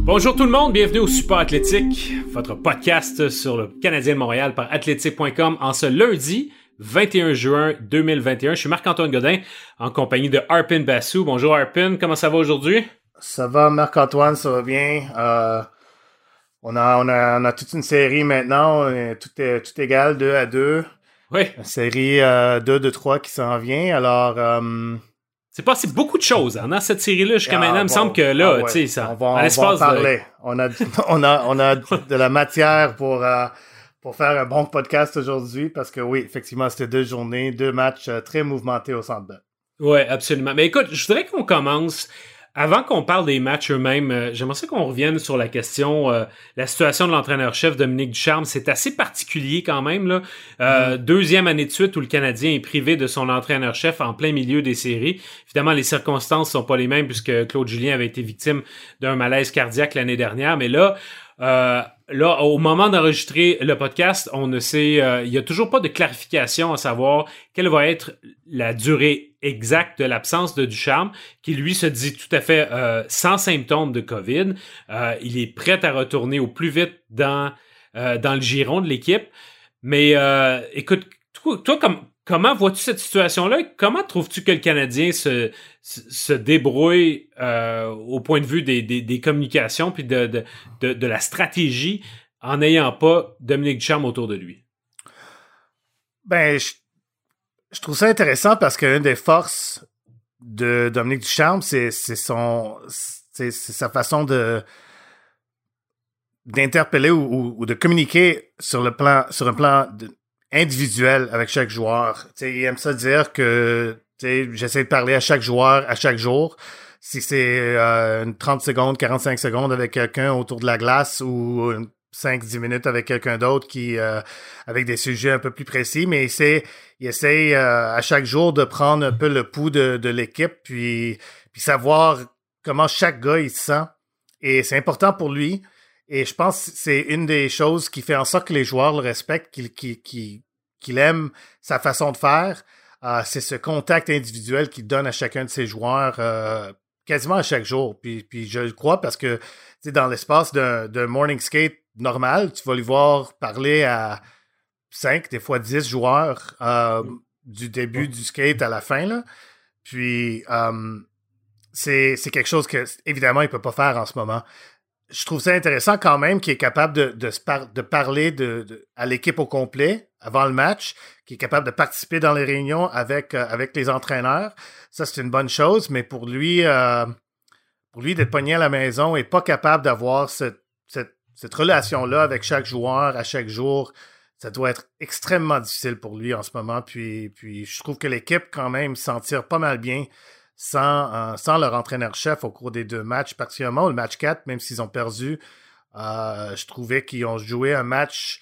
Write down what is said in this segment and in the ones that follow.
Bonjour tout le monde, bienvenue au Super Athlétique, votre podcast sur le Canadien de Montréal par athletic.com en ce lundi 21 juin 2021. Je suis Marc-Antoine Godin en compagnie de Arpin Bassou. Bonjour Arpin, comment ça va aujourd'hui? Ça va Marc-Antoine, ça va bien. On a toute une série maintenant, tout est égal, 2-2. Oui. Une série 2-3 qui s'en vient, alors... C'est passé beaucoup de choses dans cette série-là jusqu'à maintenant. Il me semble que là, tu sais, ça... On va en parler. On a de la matière pour faire un bon podcast aujourd'hui parce que oui, effectivement, c'était 2 journées, 2 matchs très mouvementés au Centre Bell. Oui, absolument. Mais écoute, je voudrais qu'on commence... Avant qu'on parle des matchs eux-mêmes, j'aimerais ça qu'on revienne sur la question, la situation de l'entraîneur-chef Dominique Ducharme. C'est assez particulier quand même, là. Deuxième année de suite où le Canadien est privé de son entraîneur-chef en plein milieu des séries. Évidemment, les circonstances sont pas les mêmes puisque Claude Julien avait été victime d'un malaise cardiaque l'année dernière. Mais là, au moment d'enregistrer le podcast, on ne sait, il y a toujours pas de clarification à savoir quelle va être la durée exacte de l'absence de Ducharme, qui lui se dit tout à fait sans symptômes de COVID. Il est prêt à retourner au plus vite dans le giron de l'équipe. Mais écoute, toi comment vois-tu cette situation-là? Comment trouves-tu que le Canadien se débrouille au point de vue des communications puis de la stratégie en n'ayant pas Dominique Ducharme autour de lui? Ben, je trouve ça intéressant parce qu'une des forces de Dominique Ducharme, c'est sa façon d'interpeller ou de communiquer sur un plan individuel avec chaque joueur. T'sais, il aime ça dire que j'essaie de parler à chaque joueur à chaque jour. Si c'est 30 secondes, 45 secondes avec quelqu'un autour de la glace ou 5-10 minutes avec quelqu'un d'autre qui avec des sujets un peu plus précis, mais il essaie à chaque jour de prendre un peu le pouls de l'équipe puis savoir comment chaque gars il se sent. Et c'est important pour lui. Et je pense que c'est une des choses qui fait en sorte que les joueurs le respectent, qu'il aime sa façon de faire. C'est ce contact individuel qu'il donne à chacun de ses joueurs quasiment à chaque jour. Puis je le crois parce que dans l'espace d'un morning skate normal, tu vas lui voir parler à 5, des fois 10 joueurs du début du skate à la fin. Là. Puis c'est quelque chose que, évidemment, il ne peut pas faire en ce moment. Je trouve ça intéressant quand même qu'il est capable de parler à l'équipe au complet avant le match, qu'il est capable de participer dans les réunions avec les entraîneurs. Ça, c'est une bonne chose, mais pour lui d'être pogné à la maison et pas capable d'avoir cette relation-là avec chaque joueur à chaque jour, ça doit être extrêmement difficile pour lui en ce moment. Puis je trouve que l'équipe, quand même, s'en tire pas mal bien sans leur entraîneur-chef au cours des 2 matchs, particulièrement le match 4, même s'ils ont perdu. Je trouvais qu'ils ont joué un match,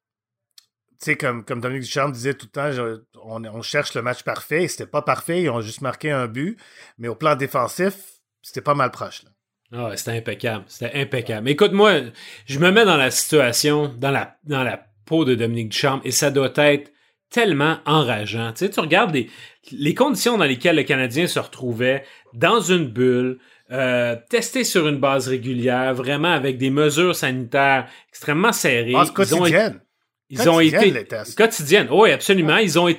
tu sais, comme Dominique Ducharme disait tout le temps, on cherche le match parfait. C'était pas parfait, ils ont juste marqué un but. Mais au plan défensif, c'était pas mal proche. Là. Ah, c'était impeccable. Mais écoute, moi, je me mets dans la situation, dans la peau de Dominique Ducharme, et ça doit être tellement enrageant. Tu sais, tu regardes les conditions dans lesquelles le Canadien se retrouvait dans une bulle, testé sur une base régulière, vraiment avec des mesures sanitaires extrêmement serrées. Quotidienne. Ils ont été quotidiennes. Oui, absolument. Ils ont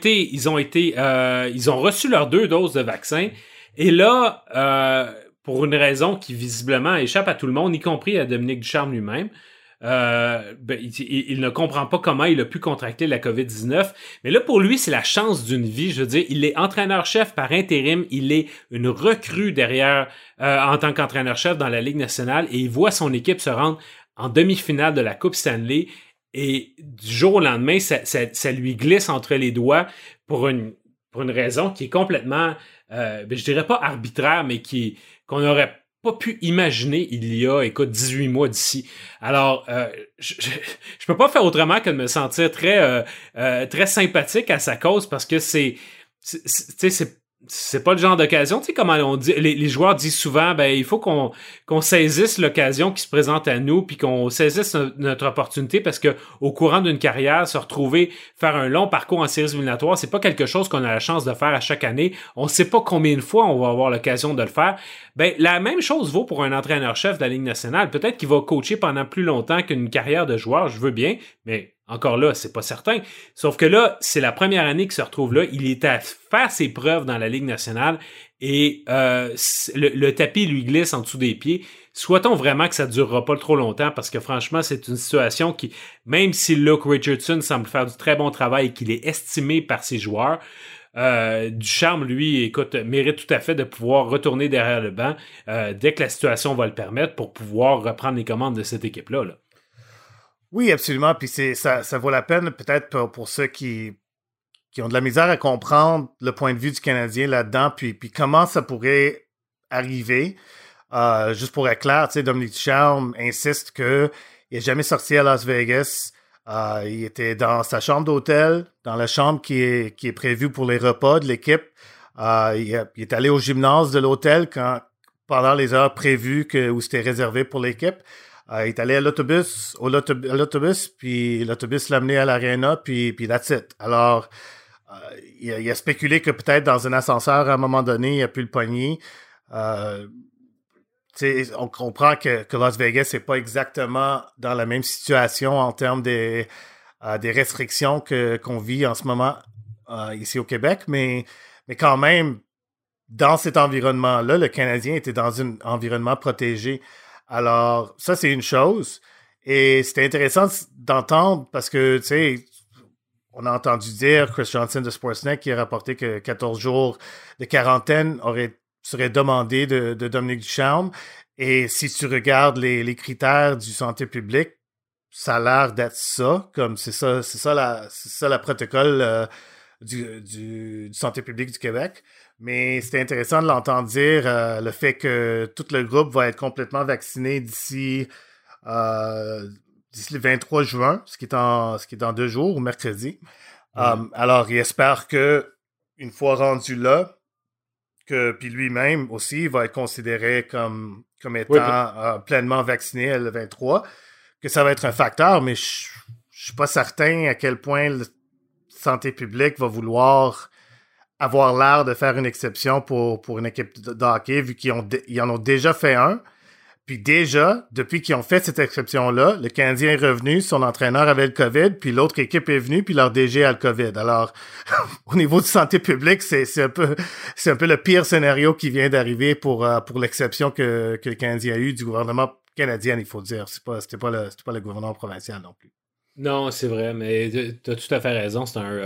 reçu leurs 2 doses de vaccin. Et là, pour une raison qui visiblement échappe à tout le monde, y compris à Dominique Ducharme lui-même, il ne comprend pas comment il a pu contracter la COVID-19. Mais là, pour lui, c'est la chance d'une vie. Je veux dire, il est entraîneur-chef par intérim. Il est une recrue derrière en tant qu'entraîneur-chef dans la Ligue nationale et il voit son équipe se rendre en demi-finale de la Coupe Stanley. Et du jour au lendemain, ça lui glisse entre les doigts pour une raison qui est complètement, je dirais pas arbitraire, mais qu'on n'aurait pas pu imaginer il y a, 18 mois d'ici. Alors, je peux pas faire autrement que de me sentir très sympathique à sa cause parce que c'est c'est pas le genre d'occasion, tu sais, comme on dit, les joueurs disent souvent, ben il faut qu'on saisisse l'occasion qui se présente à nous, puis qu'on saisisse notre opportunité, parce que au courant d'une carrière, se retrouver faire un long parcours en séries éliminatoires, c'est pas quelque chose qu'on a la chance de faire à chaque année. On sait pas combien de fois on va avoir l'occasion de le faire. Ben la même chose vaut pour un entraîneur-chef de la Ligue nationale. Peut-être qu'il va coacher pendant plus longtemps qu'une carrière de joueur, je veux bien, mais encore là, c'est pas certain. Sauf que là, c'est la première année qu'il se retrouve là. Il est à faire ses preuves dans la Ligue nationale et le tapis lui glisse en dessous des pieds. Souhaitons vraiment que ça ne durera pas trop longtemps parce que franchement, c'est une situation qui, même si Luke Richardson semble faire du très bon travail et qu'il est estimé par ses joueurs, Ducharme, lui, écoute, mérite tout à fait de pouvoir retourner derrière le banc dès que la situation va le permettre pour pouvoir reprendre les commandes de cette équipe-là. Là. Oui, absolument. Puis ça vaut la peine peut-être pour ceux qui ont de la misère à comprendre le point de vue du Canadien là-dedans, puis comment ça pourrait arriver. Juste pour être clair, tu sais, Dominique Ducharme insiste qu'il n'est jamais sorti à Las Vegas. Il était dans sa chambre d'hôtel, dans la chambre qui est prévue pour les repas de l'équipe. Il est allé au gymnase de l'hôtel pendant les heures prévues où c'était réservé pour l'équipe. Il est allé à l'autobus, puis l'autobus l'a amené à l'aréna, puis that's it. Alors, il a spéculé que peut-être dans un ascenseur, à un moment donné, il a pu le pogner. On comprend que Las Vegas n'est pas exactement dans la même situation en termes des restrictions qu'on vit en ce moment ici au Québec, mais quand même, dans cet environnement-là, le Canadien était dans un environnement protégé. Alors, ça, c'est une chose. Et c'était intéressant d'entendre parce que, tu sais, on a entendu dire, Chris Johnson de Sportsnet qui a rapporté que 14 jours de quarantaine seraient demandés de Dominique Ducharme. Et si tu regardes les critères du santé publique, ça a l'air d'être ça, comme c'est ça la protocole du santé publique du Québec. Mais c'était intéressant de l'entendre dire le fait que tout le groupe va être complètement vacciné d'ici le 23 juin, ce qui est dans 2 jours, ou mercredi. Alors, il espère que une fois rendu là, puis lui-même aussi, il va être considéré comme étant pleinement vacciné le 23, que ça va être un facteur, mais je suis pas certain à quel point la santé publique va vouloir avoir l'air de faire une exception pour une équipe de hockey, vu qu'ils en ont déjà fait un. Puis déjà, depuis qu'ils ont fait cette exception-là, le Canadien est revenu, son entraîneur avait le COVID, puis l'autre équipe est venue, puis leur DG a le COVID. Alors, au niveau de santé publique, c'est un peu le pire scénario qui vient d'arriver pour l'exception que le Canadien a eu du gouvernement canadien, il faut dire. C'était pas le gouvernement provincial non plus. Non, c'est vrai, mais tu as tout à fait raison.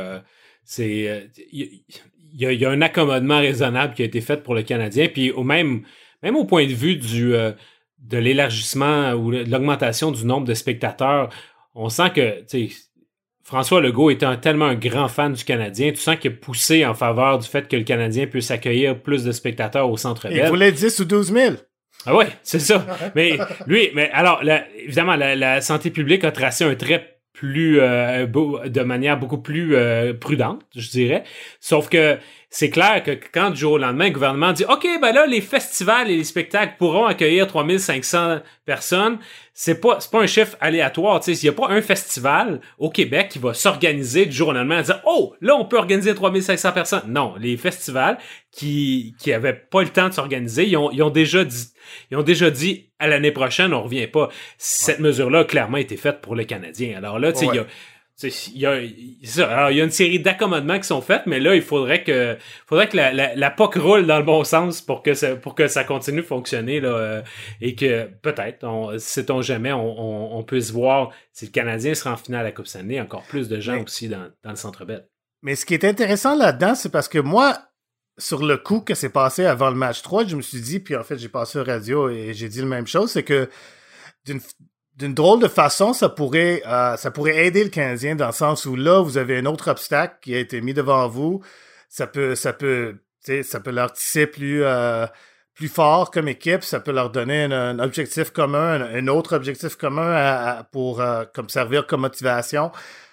Il y a un accommodement raisonnable qui a été fait pour le Canadien, puis même au point de vue de l'élargissement ou de l'augmentation du nombre de spectateurs, on sent que François Legault étant tellement un grand fan du Canadien, tu sens qu'il a poussé en faveur du fait que le Canadien puisse accueillir plus de spectateurs au Centre Bell. Il voulait 10 ou 12 000. Ah ouais, c'est ça. Alors, évidemment, la santé publique a tracé un trait de manière beaucoup plus prudente, je dirais. Sauf que c'est clair que quand du jour au lendemain, le gouvernement dit « OK, ben là, les festivals et les spectacles pourront accueillir 3500 personnes », c'est pas un chiffre aléatoire. Il n'y a pas un festival au Québec qui va s'organiser du jour au lendemain en disant « Oh, là, on peut organiser 3500 personnes ». Non, les festivals qui avaient pas le temps de s'organiser, ils ont déjà dit à l'année prochaine, on revient pas. Cette mesure-là a clairement été faite pour le Canadien. Alors là, il y a une série d'accommodements qui sont faits, mais là, il faudrait que la POC roule dans le bon sens pour que ça continue de fonctionner, là, et que peut-être, sait-on jamais, on peut se voir si le Canadien sera en finale à la Coupe Stanley, encore plus de gens aussi dans le Centre Bell. Mais ce qui est intéressant là-dedans, c'est parce que moi, sur le coup que c'est passé avant le match 3, je me suis dit, puis en fait, j'ai passé au radio et j'ai dit la même chose, c'est que d'une drôle de façon, ça pourrait aider le Canadien dans le sens où là, vous avez un autre obstacle qui a été mis devant vous. Ça peut leur tisser plus fort comme équipe. Ça peut leur donner un objectif commun, un autre objectif commun pour comme servir comme motivation.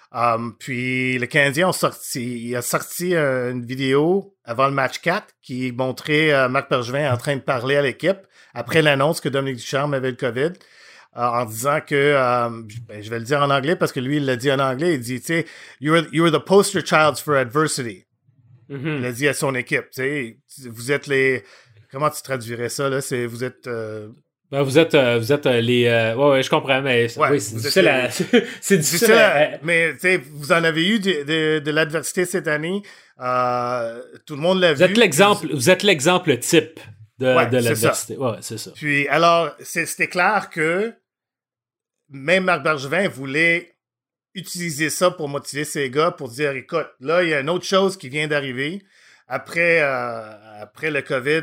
Puis le Canadien il a sorti une vidéo avant le match 4 qui montrait Marc Bergevin en train de parler à l'équipe après l'annonce que Dominique Ducharme avait le COVID, en disant que, je vais le dire en anglais parce que lui, il l'a dit en anglais, il dit, tu sais, you're the poster child for adversity. Il a dit à son équipe, tu sais, vous êtes les... Comment tu traduirais ça, là? Vous êtes... Ben, vous êtes les... ouais, je comprends, mais oui, c'est difficile c'est difficile mais, tu sais, vous en avez eu de l'adversité cette année. Tout le monde l'a vu. Vous êtes l'exemple type de l'adversité. Ouais, c'est ça. Puis, alors, c'était clair que même Marc Bergevin voulait utiliser ça pour motiver ses gars, pour dire, écoute, là, il y a une autre chose qui vient d'arriver. Après le COVID,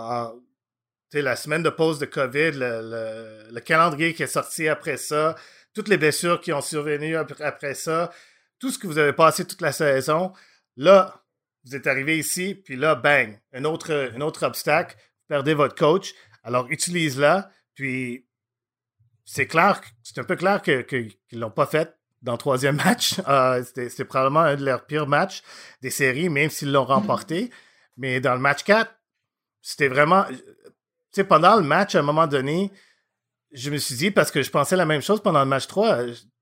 la semaine de pause de COVID, le calendrier qui est sorti après ça, toutes les blessures qui ont survenu après ça, tout ce que vous avez passé toute la saison, là, vous êtes arrivé ici, puis là, bang, un autre obstacle, vous perdez votre coach, alors utilise-la, puis c'est un peu clair qu'ils l'ont pas fait dans le troisième match. C'était probablement un de leurs pires matchs des séries, même s'ils l'ont remporté. Mais dans le match 4, c'était vraiment... Tu sais, pendant le match, à un moment donné, je me suis dit, parce que je pensais la même chose pendant le match 3,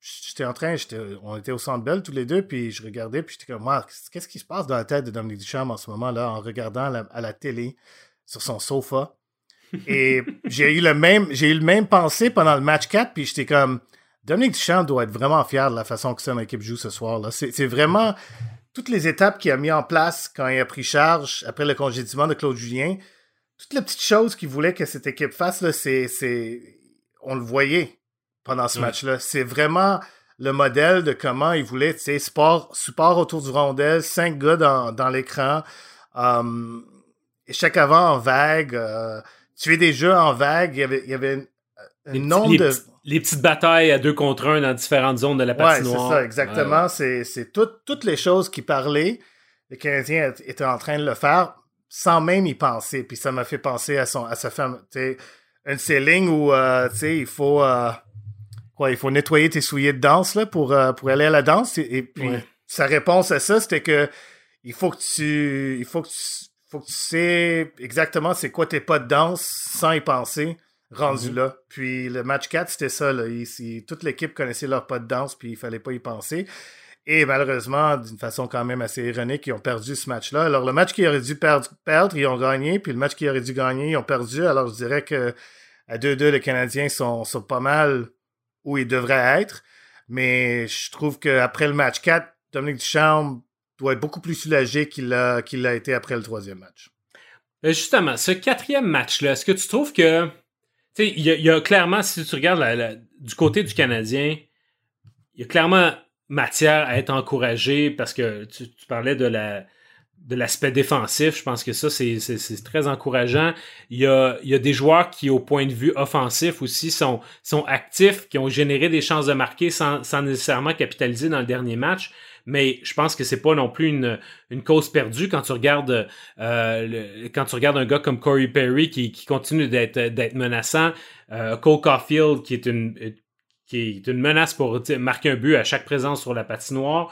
on était au Centre Bell tous les deux, puis je regardais, puis j'étais comme, qu'est-ce qui se passe dans la tête de Dominique Ducharme en ce moment-là, en regardant à la télé, sur son sofa. Et j'ai eu le même pensée pendant le match 4, puis j'étais comme... Dominique Ducharme doit être vraiment fier de la façon que son équipe joue ce soir. Là. C'est vraiment toutes les étapes qu'il a mis en place quand il a pris charge après le congédiement de Claude Julien. Toutes les petites choses qu'il voulait que cette équipe fasse, là, on le voyait pendant ce match-là. C'est vraiment le modèle de comment il voulait, tu sais, support autour du rondelle, 5 gars dans l'écran, chaque avant en vague, tuer des jeux en vague. Il y avait les petites batailles à 2 contre 1 dans différentes zones de la patinoire. Ouais, c'est ça, exactement. Ouais. C'est toutes les choses qui parlaient. Le Canadien était en train de le faire sans même y penser. Puis ça m'a fait penser à sa femme. Une de ces lignes où il faut nettoyer tes souliers de danse là, pour aller à la danse. Et puis sa réponse à ça, c'était que il faut que tu sais exactement c'est quoi tes pas de danse sans y penser. Rendu là. Puis le match 4, c'était ça. Là. Toute l'équipe connaissait leur pas de danse, puis il fallait pas y penser. Et malheureusement, d'une façon quand même assez ironique, ils ont perdu ce match-là. Alors le match qu'ils auraient dû perdre, ils ont gagné. Puis le match qu'ils auraient dû gagner, ils ont perdu. Alors je dirais que à 2-2, les Canadiens sont pas mal où ils devraient être. Mais je trouve qu'après le match 4, Dominique Ducharme doit être beaucoup plus soulagé qu'il l'a été après le troisième match. Justement, ce quatrième match-là, est-ce que tu trouves que... Tu sais, il y a clairement, si tu regardes du côté du Canadien, il y a clairement matière à être encouragé parce que tu parlais de l'aspect défensif. Je pense que ça, c'est très encourageant. Il y a des joueurs qui, au point de vue offensif aussi, sont actifs, qui ont généré des chances de marquer sans nécessairement capitaliser dans le dernier match. Mais je pense que c'est pas non plus une cause perdue quand tu regardes un gars comme Corey Perry qui continue d'être menaçant, Cole Caulfield qui est une menace pour marquer un but à chaque présence sur la patinoire.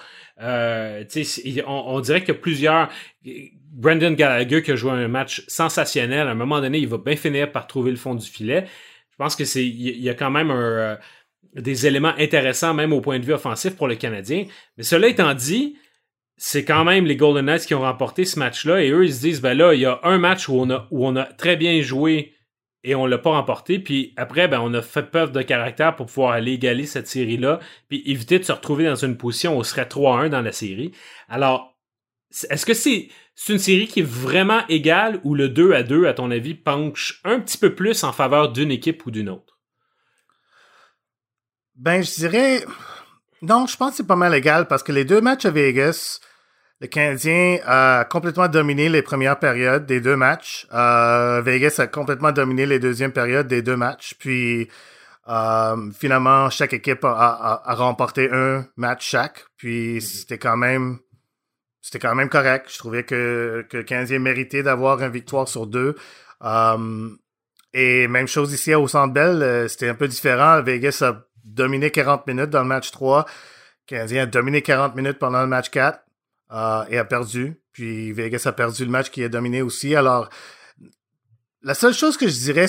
On dirait qu'il y a plusieurs... Brendan Gallagher qui a joué un match sensationnel. À un moment donné, il va bien finir par trouver le fond du filet. Je pense que il y a quand même des éléments intéressants, même au point de vue offensif pour le Canadien. Mais cela étant dit, c'est quand même les Golden Knights qui ont remporté ce match-là. Et eux, ils se disent, ben là, il y a un match où on a très bien joué et on l'a pas remporté. Puis après, ben on a fait preuve de caractère pour pouvoir aller égaler cette série-là puis éviter de se retrouver dans une position où on serait 3-1 dans la série. Alors, est-ce que c'est une série qui est vraiment égale ou le 2-2, à ton avis, penche un petit peu plus en faveur d'une équipe ou d'une autre? Ben, je dirais... Non, je pense que c'est pas mal égal parce que les 2 matchs à Vegas, le Canadien a complètement dominé les premières périodes des 2 matchs. Vegas a complètement dominé les deuxièmes périodes des 2 matchs. Puis, finalement, chaque équipe a remporté un match chaque. Puis, c'était quand même correct. Je trouvais que le Canadien méritait d'avoir une victoire sur 2. Et même chose ici au Centre Bell, c'était un peu différent. Vegas a dominé 40 minutes dans le match 3. Le Canadien a dominé 40 minutes pendant le match 4 et a perdu. Puis Vegas a perdu le match qui a dominé aussi. Alors, la seule chose que je dirais,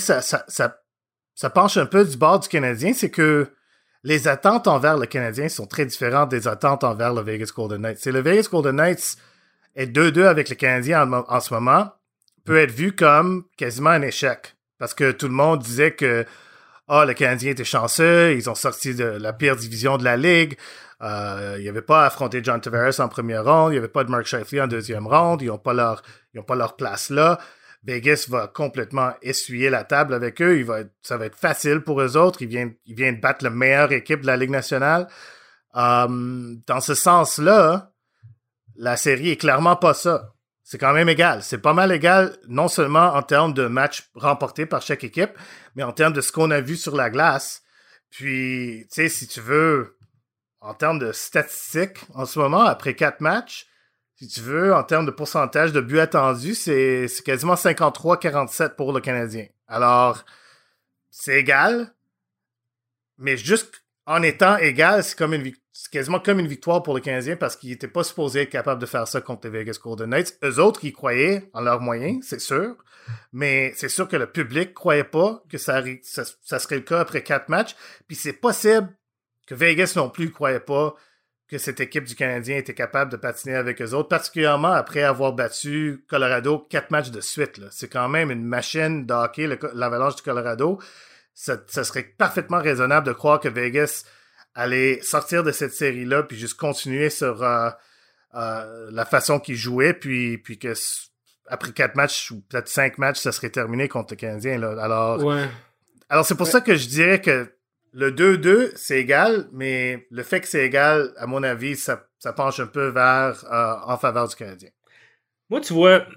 ça penche un peu du bord du Canadien, c'est que les attentes envers le Canadien sont très différentes des attentes envers le Vegas Golden Knights. Le Vegas Golden Knights est 2-2 avec le Canadien en ce moment, peut être vu comme quasiment un échec. Parce que tout le monde disait que le Canadien était chanceux, ils ont sorti de la pire division de la Ligue, il n'y avait pas à affronter John Tavares en première ronde, il n'y avait pas de Mark Scheifele en deuxième ronde, ils n'ont pas leur place là. Vegas va complètement essuyer la table avec eux, ça va être facile pour eux autres, ils viennent de battre la meilleure équipe de la Ligue nationale. Dans ce sens-là, la série est clairement pas ça. C'est quand même égal. C'est pas mal égal, non seulement en termes de matchs remportés par chaque équipe, mais en termes de ce qu'on a vu sur la glace. Puis, tu sais, si tu veux, en termes de statistiques, en ce moment, après 4 matchs, si tu veux, en termes de pourcentage de buts attendus, c'est quasiment 53-47 pour le Canadien. Alors, c'est égal, mais juste en étant égal, c'est quasiment comme une victoire pour le Canadien parce qu'ils n'étaient pas supposés être capables de faire ça contre les Vegas Golden Knights. Eux autres, ils croyaient en leurs moyens, c'est sûr. Mais c'est sûr que le public ne croyait pas que ça serait le cas après 4 matchs. Puis c'est possible que Vegas non plus ne croyait pas que cette équipe du Canadien était capable de patiner avec eux autres, particulièrement après avoir battu Colorado 4 matchs de suite. Là. C'est quand même une machine de hockey, l'Avalanche du Colorado. Ça serait parfaitement raisonnable de croire que Vegas allait sortir de cette série-là puis juste continuer sur la façon qu'ils jouaient, puis que après 4 matchs ou peut-être 5 matchs, ça serait terminé contre le Canadien. Là. Alors c'est pour ça que je dirais que le 2-2, c'est égal, mais le fait que c'est égal, à mon avis, ça penche un peu en faveur du Canadien. Moi, tu vois,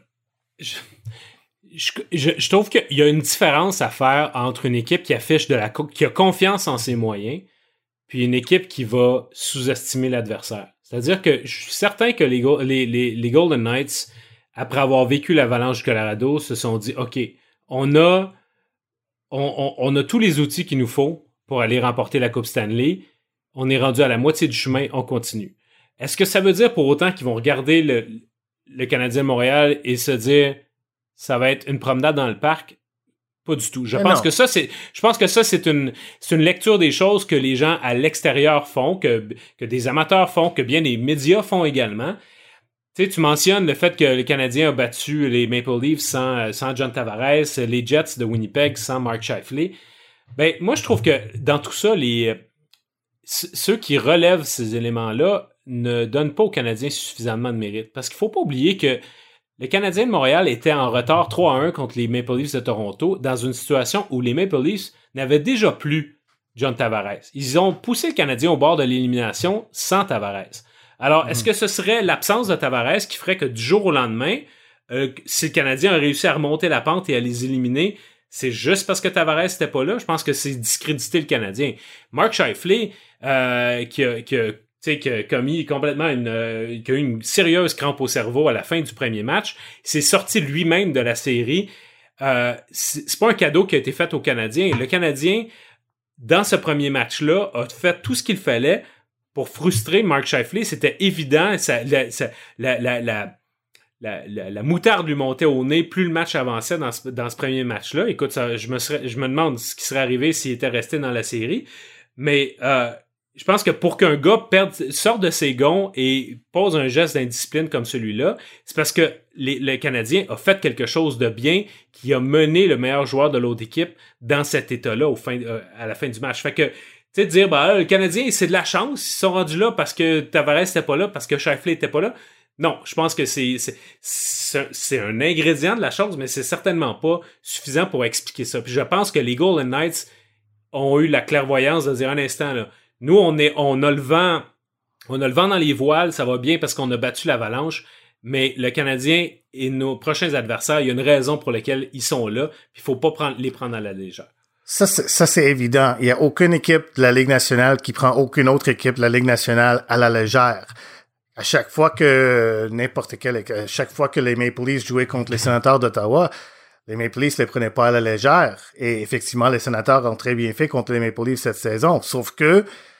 je trouve qu'il y a une différence à faire entre une équipe qui qui a confiance en ses moyens puis une équipe qui va sous-estimer l'adversaire. C'est-à-dire que je suis certain que les Golden Knights, après avoir vécu l'Avalanche du Colorado, se sont dit « OK, on a tous les outils qu'il nous faut pour aller remporter la Coupe Stanley. On est rendu à la moitié du chemin, on continue. » Est-ce que ça veut dire pour autant qu'ils vont regarder le Canadien de Montréal et se dire « Ça va être une promenade dans le parc » ? Pas du tout. Je pense que ça, c'est une lecture des choses que les gens à l'extérieur font, que des amateurs font, que bien des médias font également. Tu sais, tu mentionnes le fait que le Canadien a battu les Maple Leafs sans John Tavares, les Jets de Winnipeg sans Mark Scheifele. Ben, moi, je trouve que dans tout ça, ceux qui relèvent ces éléments-là ne donnent pas aux Canadiens suffisamment de mérite. Parce qu'il faut pas oublier que le Canadien de Montréal était en retard 3-1 contre les Maple Leafs de Toronto dans une situation où les Maple Leafs n'avaient déjà plus John Tavares. Ils ont poussé le Canadien au bord de l'élimination sans Tavares. Alors, est-ce que ce serait l'absence de Tavares qui ferait que du jour au lendemain, si le Canadien a réussi à remonter la pente et à les éliminer, c'est juste parce que Tavares n'était pas là? Je pense que c'est discréditer le Canadien. Mark Scheifele, qui a commis complètement qui a eu une sérieuse crampe au cerveau à la fin du premier match, s'est sorti lui-même de la série. C'est pas un cadeau qui a été fait aux Canadiens. Le Canadien, dans ce premier match-là, a fait tout ce qu'il fallait pour frustrer Mark Scheifele. C'était évident. La moutarde lui montait au nez plus le match avançait dans ce premier match-là. Écoute, je me demande ce qui serait arrivé s'il était resté dans la série. Mais je pense que pour qu'un gars sorte de ses gonds et pose un geste d'indiscipline comme celui-là, c'est parce que le Canadien a fait quelque chose de bien qui a mené le meilleur joueur de l'autre équipe dans cet état-là à la fin du match. Fait que, tu sais, dire, le Canadien, c'est de la chance, ils sont rendus là parce que Tavares n'était pas là, parce que Scheifele n'était pas là. Non, je pense que c'est un ingrédient de la chose, mais c'est certainement pas suffisant pour expliquer ça. Puis je pense que les Golden Knights ont eu la clairvoyance de dire un instant, là, nous, on a le vent dans les voiles, ça va bien parce qu'on a battu l'Avalanche, mais le Canadien et nos prochains adversaires, il y a une raison pour laquelle ils sont là, puis il faut pas les prendre à la légère. Ça, c'est évident. Il y a aucune équipe de la Ligue nationale qui prend aucune autre équipe de la Ligue nationale à la légère. À chaque fois que les Maple Leafs jouaient contre les Sénateurs d'Ottawa, les Maple Leafs ne les prenaient pas à la légère. Et effectivement, les Sénateurs ont très bien fait contre les Maple Leafs cette saison. Sauf que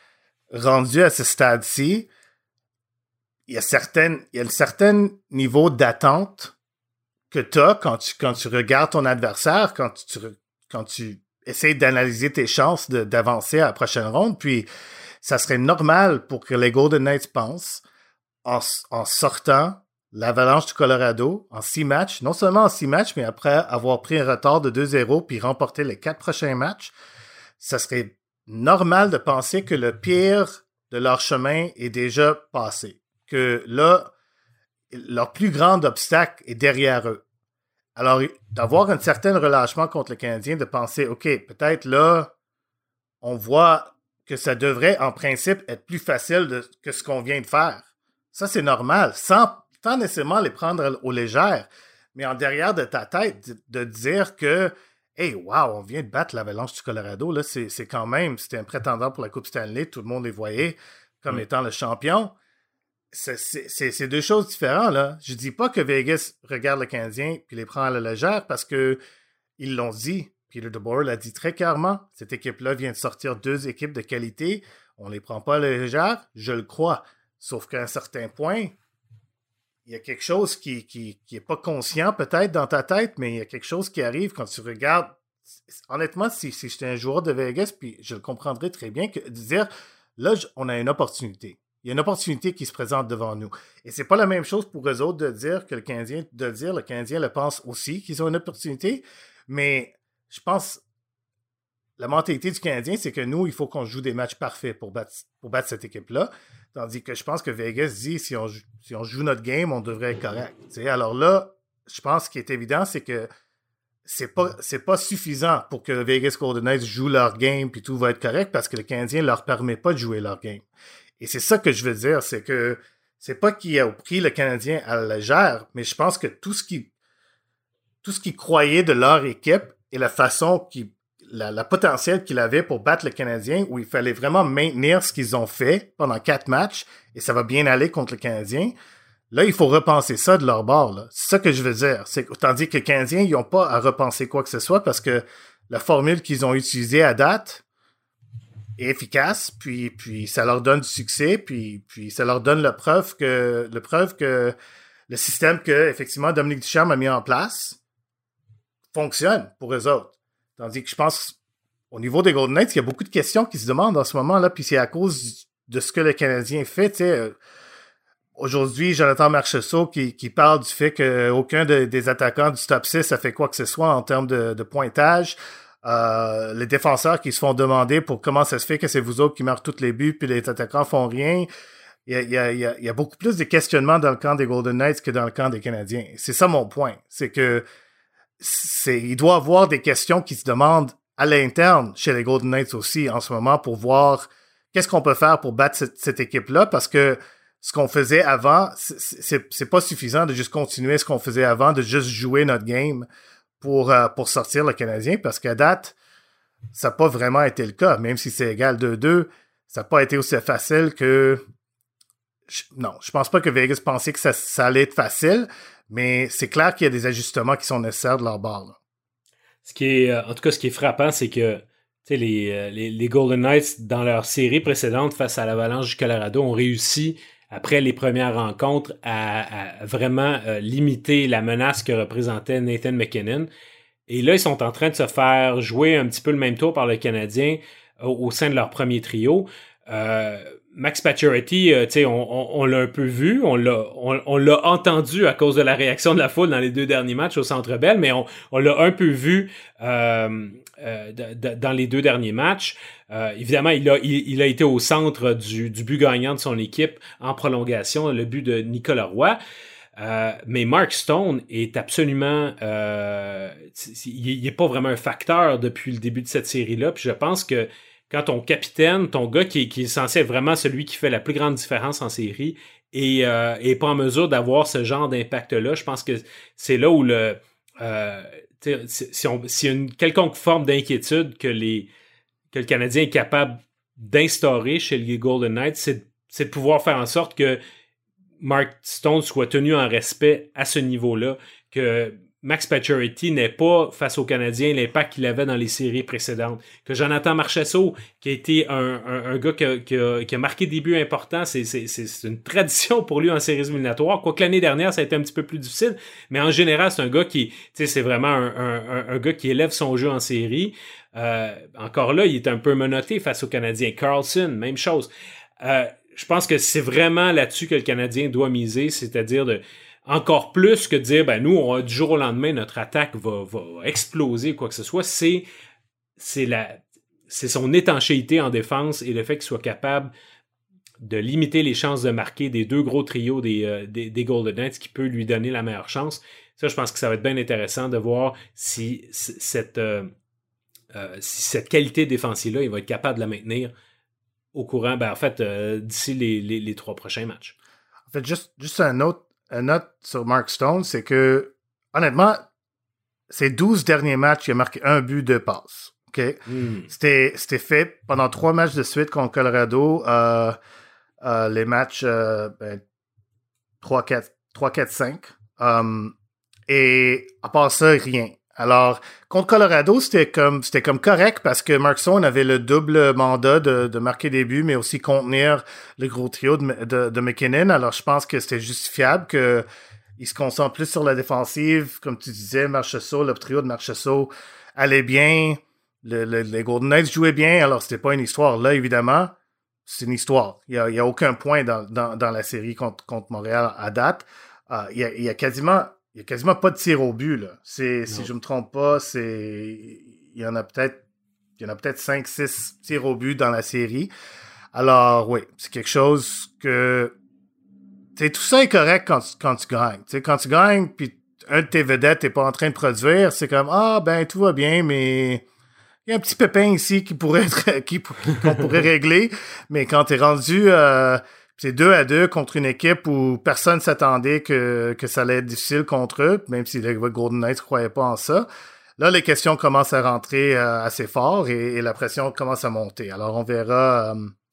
rendu à ce stade-ci, il y a un certain niveau d'attente que tu as quand tu regardes ton adversaire, quand tu essaies d'analyser tes chances d'avancer à la prochaine ronde. Puis, ça serait normal pour que les Golden Knights pensent en sortant l'Avalanche du Colorado en 6 matchs, non seulement en 6 matchs, mais après avoir pris un retard de 2-0 puis remporter les 4 prochains matchs, ça serait normal de penser que le pire de leur chemin est déjà passé. Que là, leur plus grand obstacle est derrière eux. Alors, d'avoir un certain relâchement contre le Canadien, de penser, OK, peut-être là, on voit que ça devrait, en principe, être plus facile que ce qu'on vient de faire. Ça, c'est normal, sans nécessairement les prendre aux légères, mais en derrière de ta tête, de dire que, hey, wow, on vient de battre l'Avalanche du Colorado, là, c'est quand même, c'était un prétendant pour la Coupe Stanley, tout le monde les voyait comme étant le champion. C'est deux choses différentes, là. Je dis pas que Vegas regarde le Canadien puis les prend à la légère parce que ils l'ont dit. Peter DeBoer l'a dit très clairement. Cette équipe-là vient de sortir 2 équipes de qualité. On les prend pas à la légère, je le crois. Sauf qu'à un certain point, il y a quelque chose qui est pas conscient peut-être dans ta tête, mais il y a quelque chose qui arrive quand tu regardes. Honnêtement, si j'étais un joueur de Vegas, puis je le comprendrais très bien, que de dire, là, on a une opportunité. Il y a une opportunité qui se présente devant nous. Et c'est pas la même chose pour eux autres de dire que le Canadien le pense aussi qu'ils ont une opportunité, mais je pense la mentalité du Canadien, c'est que nous, il faut qu'on joue des matchs parfaits pour battre cette équipe-là. Tandis que je pense que Vegas dit si on joue notre game, on devrait être correct. T'sais, alors là, je pense ce qui est évident, c'est que c'est pas suffisant pour que Vegas Golden Knights joue leur game puis tout va être correct parce que le Canadien leur permet pas de jouer leur game. Et c'est ça que je veux dire, c'est que c'est pas qu'il a pris le Canadien à la légère, mais je pense que tout ce qu'ils croyaient de leur équipe et la façon la potentiel qu'il avait pour battre le Canadien, où il fallait vraiment maintenir ce qu'ils ont fait pendant 4 matchs, et ça va bien aller contre le Canadien. Là, il faut repenser ça de leur bord, là. C'est ça que je veux dire. Tandis que les Canadiens, ils n'ont pas à repenser quoi que ce soit parce que la formule qu'ils ont utilisée à date est efficace, puis ça leur donne du succès, puis ça leur donne la preuve que le système que, effectivement, Dominique Ducharme a mis en place fonctionne pour eux autres. Tandis que je pense, au niveau des Golden Knights, il y a beaucoup de questions qui se demandent en ce moment-là, puis c'est à cause de ce que le Canadien fait, tu sais. Aujourd'hui, Jonathan Marchessault qui parle du fait qu'aucun des attaquants du top 6 a fait quoi que ce soit en termes de pointage. Les défenseurs qui se font demander pour comment ça se fait que c'est vous autres qui marquent tous les buts puis les attaquants font rien. Il y a beaucoup plus de questionnements dans le camp des Golden Knights que dans le camp des Canadiens. C'est ça mon point. C'est que il doit y avoir des questions qui se demandent à l'interne chez les Golden Knights aussi en ce moment pour voir qu'est-ce qu'on peut faire pour battre cette équipe-là parce que ce qu'on faisait avant, c'est pas suffisant de juste continuer ce qu'on faisait avant, de juste jouer notre game pour sortir le Canadien, parce qu'à date, ça n'a pas vraiment été le cas. Même si c'est égal 2-2, ça n'a pas été aussi facile que... Non, je pense pas que Vegas pensait que ça allait être facile, mais c'est clair qu'il y a des ajustements qui sont nécessaires de leur part, là. En tout cas, ce qui est frappant, c'est que les Golden Knights, dans leur série précédente face à l'Avalanche du Colorado, ont réussi après les premières rencontres, à vraiment limiter la menace que représentait Nathan MacKinnon. Et là, ils sont en train de se faire jouer un petit peu le même tour par le Canadien au sein de leur premier trio. Max Pacioretty, on l'a un peu vu, on l'a entendu à cause de la réaction de la foule dans les 2 derniers matchs au Centre Bell, mais on l'a un peu vu dans les 2 derniers matchs. Évidemment, il a été au centre du but gagnant de son équipe en prolongation, le but de Nicolas Roy. Mais Mark Stone est absolument... il n'est pas vraiment un facteur depuis le début de cette série-là. Puis je pense que quand ton capitaine, ton gars qui est censé être vraiment celui qui fait la plus grande différence en série, et pas en mesure d'avoir ce genre d'impact-là, je pense que c'est là où s'il y a une quelconque forme d'inquiétude que le Canadien est capable d'instaurer chez les Golden Knights, c'est de pouvoir faire en sorte que Mark Stone soit tenu en respect à ce niveau-là, que Max Pacioretty n'ait pas, face aux Canadiens, l'impact qu'il avait dans les séries précédentes. Que Jonathan Marchessault, qui a été un gars qui a marqué des buts importants, c'est une tradition pour lui en séries éliminatoires. Quoique l'année dernière, ça a été un petit peu plus difficile, mais en général, c'est un gars qui, tu sais, c'est vraiment un gars qui élève son jeu en série. Encore là, il est un peu menotté face aux Canadiens. Carlson, même chose. Je pense que c'est vraiment là-dessus que le Canadien doit miser, c'est-à-dire encore plus que de dire, nous, du jour au lendemain, notre attaque va exploser, quoi que ce soit. C'est son étanchéité en défense et le fait qu'il soit capable de limiter les chances de marquer des deux gros trios des Golden Knights qui peut lui donner la meilleure chance. Ça, je pense que ça va être bien intéressant de voir si cette qualité défensive-là, il va être capable de la maintenir au courant, d'ici les 3 prochains matchs. En fait, juste une note sur Mark Stone, c'est que, honnêtement, ces 12 derniers matchs, il a marqué un but, 2 passes. OK? C'était fait pendant 3 matchs de suite contre Colorado. Les matchs 3-4-5. Et à part ça, rien. Alors, contre Colorado, c'était comme correct parce que Mark Stone avait le double mandat de marquer des buts, mais aussi contenir le gros trio de McKinnon. Alors, je pense que c'était justifiable qu'il se concentre plus sur la défensive. Comme tu disais, Marchessault, le trio de Marchessault allait bien. Les Golden Knights jouaient bien. Alors, c'était pas une histoire. Là, évidemment, c'est une histoire. Il y a aucun point dans la série contre Montréal à date. Il y a quasiment pas de tir au but, là. Si je me trompe pas, il y en a peut-être 5-6 tirs au but dans la série. Alors, oui, c'est quelque chose que... tout ça est correct quand tu gagnes. Quand tu gagnes, puis un de tes vedettes n'est pas en train de produire, c'est comme, tout va bien, mais il y a un petit pépin ici qu'on pourrait régler. Mais quand t'es rendu... c'est 2-2 contre une équipe où personne s'attendait que ça allait être difficile contre eux, même si les Golden Knights ne croyaient pas en ça. Là, les questions commencent à rentrer assez fort et la pression commence à monter. Alors, on verra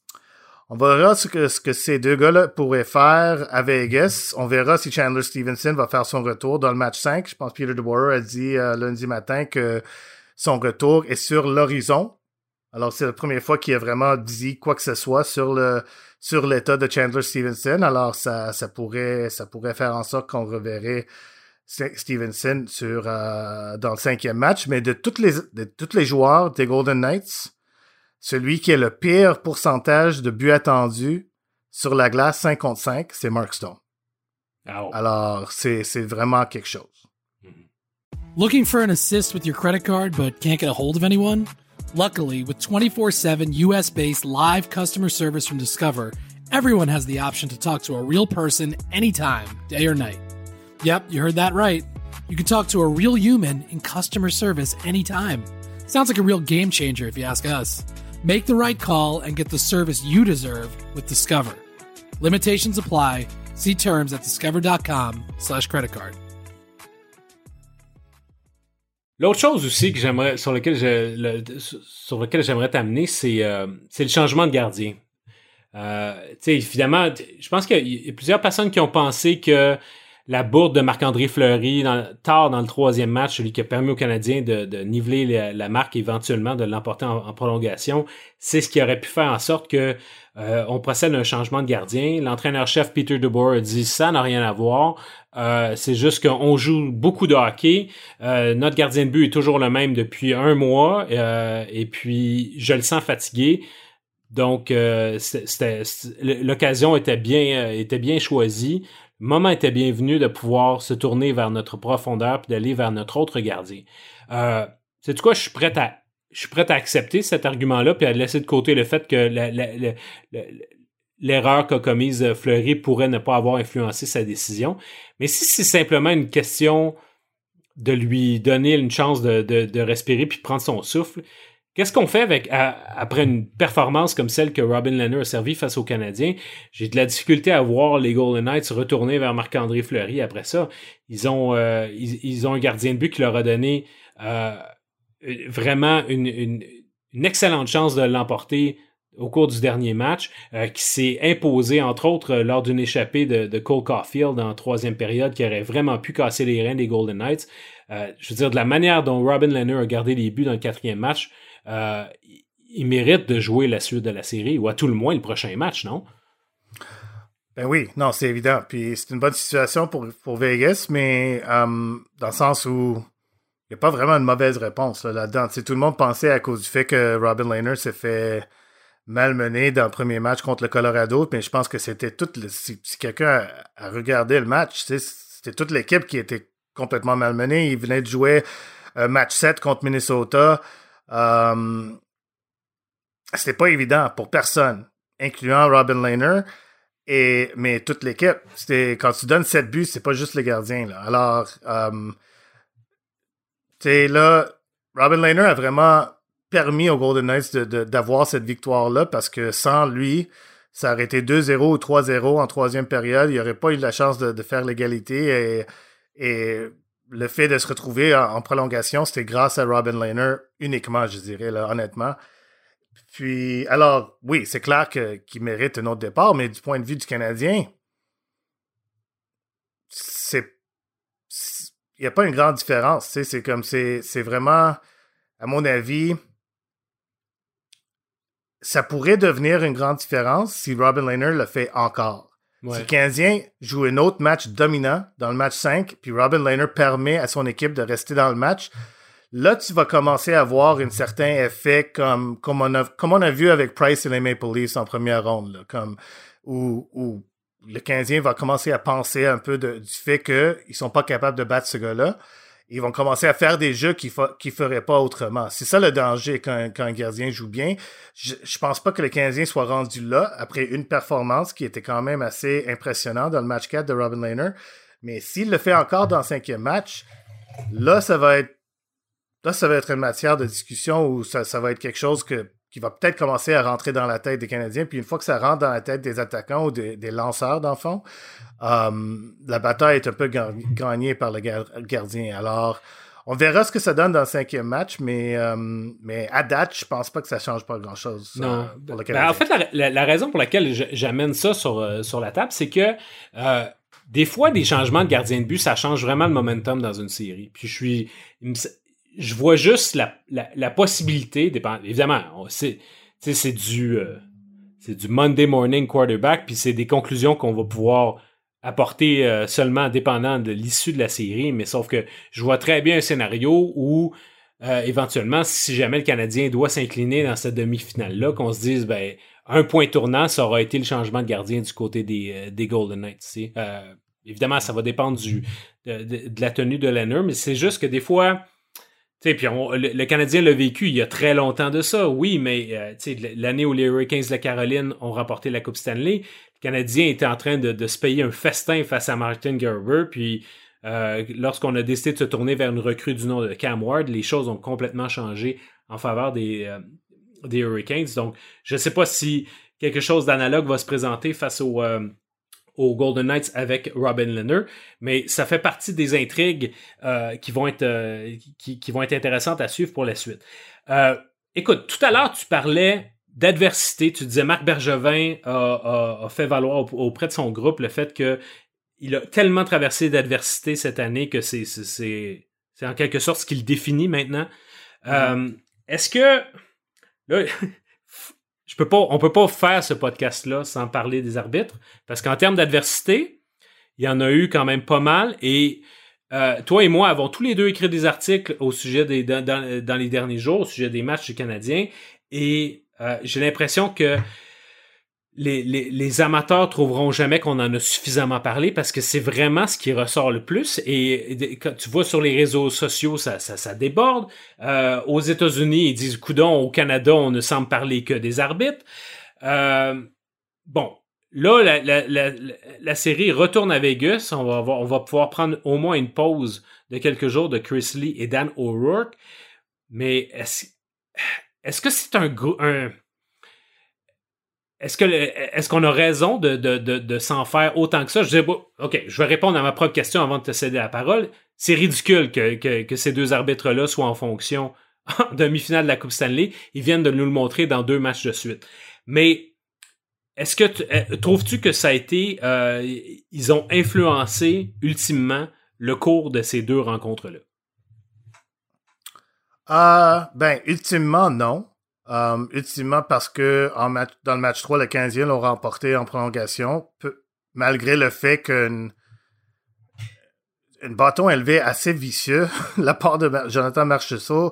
ce que ces deux gars-là pourraient faire à Vegas. On verra si Chandler Stevenson va faire son retour dans le match 5. Je pense que Peter DeBoer a dit lundi matin que son retour est sur l'horizon. Alors, c'est la première fois qu'il a vraiment dit quoi que ce soit sur l'état de Chandler Stevenson. Alors, ça pourrait faire en sorte qu'on reverrait Stevenson dans le 5e match. Mais de tous les joueurs des Golden Knights, celui qui a le pire pourcentage de buts attendus sur la glace 5 contre 5, c'est Mark Stone. Oh. Alors, c'est vraiment quelque chose. Looking for an assist with your credit card but can't get a hold of anyone? Luckily, with 24/7 US-based live customer service from Discover, everyone has the option to talk to a real person anytime, day or night. Yep, you heard that right. You can talk to a real human in customer service anytime. Sounds like a real game changer if you ask us. Make the right call and get the service you deserve with Discover. Limitations apply. See terms at discover.com/creditcard. L'autre chose aussi que sur lequel j'aimerais t'amener, c'est le changement de gardien. Évidemment, je pense qu'il y a plusieurs personnes qui ont pensé que la bourde de Marc-André Fleury tard dans le 3e match, celui qui a permis aux Canadiens de niveler la marque et éventuellement de l'emporter en prolongation, c'est ce qui aurait pu faire en sorte que on procède à un changement de gardien. L'entraîneur-chef Peter DeBoer a dit ça n'a rien à voir. C'est juste qu'on joue beaucoup de hockey. Notre gardien de but est toujours le même depuis 1 mois et puis je le sens fatigué. Donc l'occasion était bien choisie. Le moment était bienvenu de pouvoir se tourner vers notre profondeur puis d'aller vers notre autre gardien. Sais-tu quoi? Je suis prêt à accepter cet argument-là puis à laisser de côté le fait que l'erreur qu'a commise Fleury pourrait ne pas avoir influencé sa décision. Mais si c'est simplement une question de lui donner une chance de respirer puis de prendre son souffle, qu'est-ce qu'on fait après une performance comme celle que Robin Lehner a servi face aux Canadiens? J'ai de la difficulté à voir les Golden Knights retourner vers Marc-André Fleury après ça. Ils ont un gardien de but qui leur a donné vraiment une excellente chance de l'emporter au cours du dernier match, qui s'est imposé, entre autres, lors d'une échappée de Cole Caulfield en 3e période, qui aurait vraiment pu casser les reins des Golden Knights. Je veux dire, de la manière dont Robin Lehner a gardé les buts dans le 4e match, il mérite de jouer la suite de la série, ou à tout le moins le prochain match, non? Ben oui, non, c'est évident. Puis c'est une bonne situation pour Vegas, mais dans le sens où il n'y a pas vraiment de mauvaise réponse là-dedans. Tout le monde pensait à cause du fait que Robin Lehner s'est fait malmener dans le premier match contre le Colorado, mais je pense que c'était si quelqu'un a regardé le match, c'était toute l'équipe qui était complètement malmenée. Il venait de jouer match 7 contre Minnesota. C'était pas évident pour personne, incluant Robin Lehner. Mais toute l'équipe, quand tu donnes 7 buts, c'est pas juste le gardien. Là. Alors, là, Robin Lehner a vraiment permis aux Golden Knights d'avoir cette victoire-là parce que sans lui, ça aurait été 2-0 ou 3-0 en troisième période. Il n'y aurait pas eu la chance de faire l'égalité et le fait de se retrouver en prolongation, c'était grâce à Robin Lehner uniquement, je dirais, là, honnêtement. Puis, alors, oui, c'est clair qu'il mérite un autre départ, mais du point de vue du Canadien, il n'y a pas une grande différence. C'est comme, c'est vraiment, à mon avis, ça pourrait devenir une grande différence si Robin Lehner le fait encore. Ouais. Si le Canadien joue un autre match dominant dans le match 5, puis Robin Lehner permet à son équipe de rester dans le match, là, tu vas commencer à voir un certain effet comme on a vu avec Price et les Maple Leafs en première ronde, là, où le Canadien va commencer à penser un peu du fait qu'ils ne sont pas capables de battre ce gars-là. Ils vont commencer à faire des jeux qu'ils ne feraient pas autrement. C'est ça le danger quand un gardien joue bien. Je pense pas que le Canadien soit rendu là après une performance qui était quand même assez impressionnante dans le match 4 de Robin Lehner. Mais s'il le fait encore dans le 5e match, là, ça va être une matière de discussion où ça va être quelque chose qui va peut-être commencer à rentrer dans la tête des Canadiens. Puis une fois que ça rentre dans la tête des attaquants ou des lanceurs, dans le fond, la bataille est un peu gagnée par le gardien. Alors, on verra ce que ça donne dans le 5e match, mais à date, je pense pas que ça change pas grand-chose pour le Canadien. En fait, la raison pour laquelle j'amène ça sur la table, c'est que des fois, des changements de gardien de but, ça change vraiment le momentum dans une série. Puis je vois juste la possibilité, évidemment, c'est du Monday morning quarterback, puis c'est des conclusions qu'on va pouvoir apporter seulement dépendant de l'issue de la série, mais sauf que je vois très bien un scénario où éventuellement, si jamais le Canadien doit s'incliner dans cette demi-finale-là, qu'on se dise, un point tournant, ça aura été le changement de gardien du côté des Golden Knights. Évidemment, ça va dépendre de la tenue de Lehner, mais c'est juste que des fois... Puis le Canadien l'a vécu il y a très longtemps de ça, oui, mais l'année où les Hurricanes de la Caroline ont remporté la Coupe Stanley, le Canadien était en train de se payer un festin face à Martin Gerber, puis lorsqu'on a décidé de se tourner vers une recrue du nom de Cam Ward, les choses ont complètement changé en faveur des Hurricanes. Donc, je ne sais pas si quelque chose d'analogue va se présenter face aux Golden Knights avec Robin Lehner, mais ça fait partie des intrigues qui vont être intéressantes à suivre pour la suite. Écoute, tout à l'heure, tu parlais d'adversité. Tu disais Marc Bergevin a fait valoir auprès de son groupe le fait qu'il a tellement traversé d'adversité cette année que c'est en quelque sorte ce qui le définit maintenant. Est-ce que... Là, on peut pas faire ce podcast-là sans parler des arbitres, parce qu'en termes d'adversité, il y en a eu quand même pas mal, et toi et moi avons tous les deux écrit des articles au sujet dans les derniers jours, au sujet des matchs du Canadien, et j'ai l'impression que les amateurs trouveront jamais qu'on en a suffisamment parlé, parce que c'est vraiment ce qui ressort le plus, et quand tu vois sur les réseaux sociaux, ça déborde. Aux États-Unis, ils disent coudon, au Canada, on ne semble parler que des arbitres. Bon, là, la série retourne à Vegas. On va pouvoir prendre au moins une pause de quelques jours de Chris Lee et Dan O'Rourke. Mais est-ce que c'est Est-ce qu'on a raison de s'en faire autant que ça? Je disais, OK, je vais répondre à ma propre question avant de te céder la parole. C'est ridicule que ces deux arbitres-là soient en fonction en demi-finale de la Coupe Stanley. Ils viennent de nous le montrer dans 2 matchs de suite. Mais est-ce que trouves-tu que ça a été... ils ont influencé ultimement le cours de ces 2 rencontres-là? Ultimement, non. Ultimement, parce que dans le match 3, le Canadien l'ont remporté en prolongation, malgré le fait qu'une bâton élevé assez vicieux, la part de Jonathan Marchessault,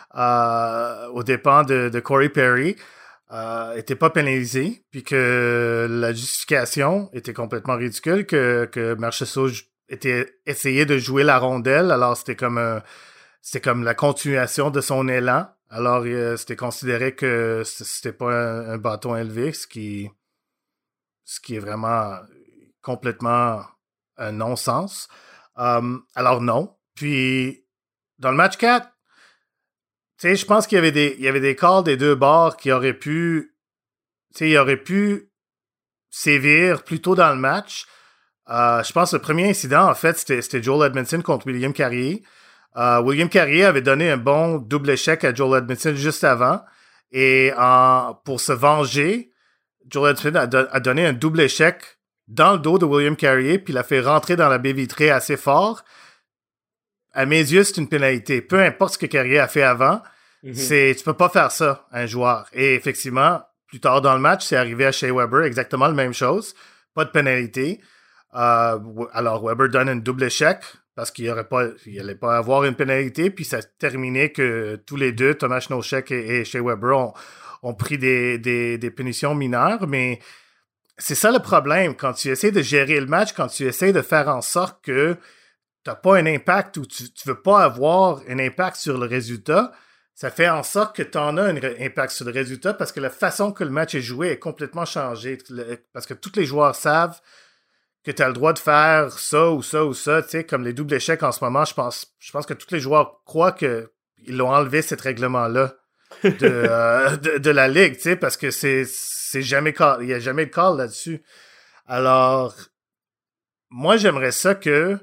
aux dépens de Corey Perry, était pas pénalisé, puis que la justification était complètement ridicule, que Marchessault était essayé de jouer la rondelle, alors c'était comme la continuation de son élan. Alors, c'était considéré que c'était pas un bâton élevé, ce qui est vraiment complètement un non-sens. Alors non. Puis, dans le match 4, tu sais, je pense qu'il y avait des calls des deux bords qui auraient pu, tu sais, ils auraient pu sévir plus tôt dans le match. Je pense que le premier incident, en fait, c'était Joel Edmondson contre William Carrier. William Carrier avait donné un bon double échec à Joel Edmondson juste avant. Et pour se venger, Joel Edmondson a donné un double échec dans le dos de William Carrier, puis l'a fait rentrer dans la baie vitrée assez fort. À mes yeux, c'est une pénalité. Peu importe ce que Carrier a fait avant, tu peux pas faire ça à un joueur. Et effectivement, plus tard dans le match, c'est arrivé à Shea Weber, exactement la même chose. Pas de pénalité. Alors, Weber donne un double échec parce qu'il allait pas avoir une pénalité, puis ça terminait que tous les deux, Thomas Nosek et Shea Weber, ont pris des punitions mineures, mais c'est ça le problème. Quand tu essaies de gérer le match, quand tu essaies de faire en sorte que tu n'as pas un impact ou tu veux pas avoir un impact sur le résultat, ça fait en sorte que tu en as un impact sur le résultat parce que la façon que le match est joué est complètement changée. Parce que tous les joueurs savent que tu as le droit de faire ça ou ça ou ça. Tu sais, comme les doubles échecs en ce moment, je pense que tous les joueurs croient qu'ils l'ont enlevé, cet règlement-là de la Ligue, tu sais, parce que c'est jamais call, il n'y a jamais de call là-dessus. Alors, moi, j'aimerais ça que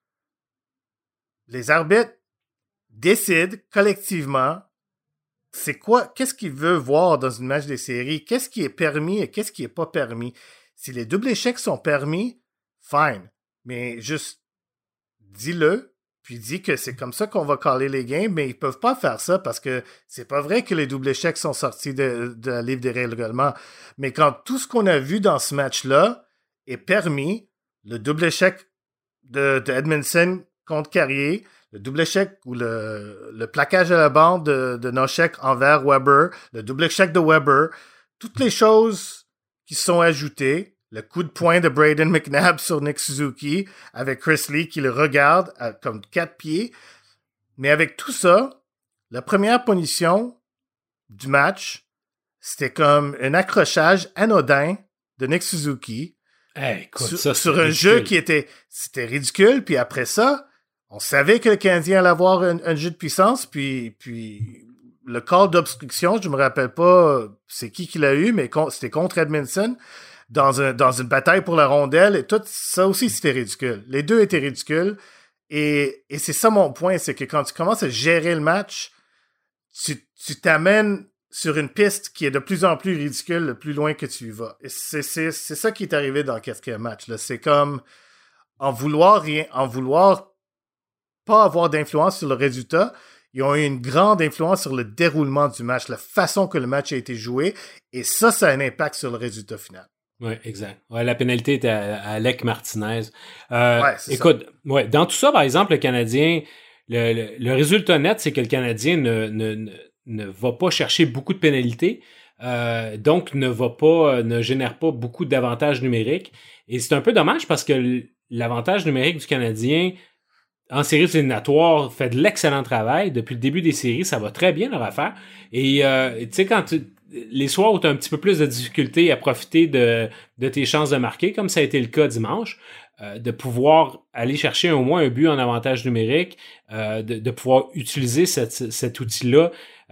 les arbitres décident collectivement qu'est-ce qu'ils veulent voir dans une match des séries, qu'est-ce qui est permis et qu'est-ce qui est pas permis. Si les doubles échecs sont permis, fine. Mais juste, dis-le, puis dis que c'est comme ça qu'on va caller les games, mais ils peuvent pas faire ça parce que c'est pas vrai que les doubles échecs sont sortis de la livre des règlements. Mais quand tout ce qu'on a vu dans ce match-là est permis, le double échec de Edmondson contre Carrier, le double échec ou le plaquage à la bande de Nosek envers Weber, le double échec de Weber, toutes les choses qui sont ajoutées, le coup de poing de Braden McNabb sur Nick Suzuki, avec Chris Lee qui le regarde comme 4 pieds. Mais avec tout ça, la première punition du match, c'était comme un accrochage anodin de Nick Suzuki sur un jeu c'était ridicule. Puis après ça, on savait que le Canadien allait avoir un jeu de puissance. Puis le call d'obstruction, je me rappelle pas c'est qui l'a eu, mais c'était contre Edmondson. Dans une bataille pour la rondelle, et tout ça aussi, c'était ridicule. Les deux étaient ridicules, et c'est ça mon point, c'est que quand tu commences à gérer le match, tu t'amènes sur une piste qui est de plus en plus ridicule le plus loin que tu y vas. Et c'est ça qui est arrivé dans le quatrième match, là. C'est comme en vouloir pas avoir d'influence sur le résultat, ils ont eu une grande influence sur le déroulement du match, la façon que le match a été joué, et ça a un impact sur le résultat final. Oui, exact. Ouais, la pénalité était à Alec Martinez. Écoute, ouais, dans tout ça, par exemple, le Canadien, le résultat net, c'est que le Canadien ne va pas chercher beaucoup de pénalités, donc ne génère pas beaucoup d'avantages numériques. Et c'est un peu dommage parce que l'avantage numérique du Canadien en séries éliminatoires fait de l'excellent travail. Depuis le début des séries, ça va très bien leur affaire. Et tu sais, quand les soirs où tu as un petit peu plus de difficulté à profiter de tes chances de marquer, comme ça a été le cas dimanche, de pouvoir aller chercher au moins un but en avantage numérique, de pouvoir utiliser cet outil-là,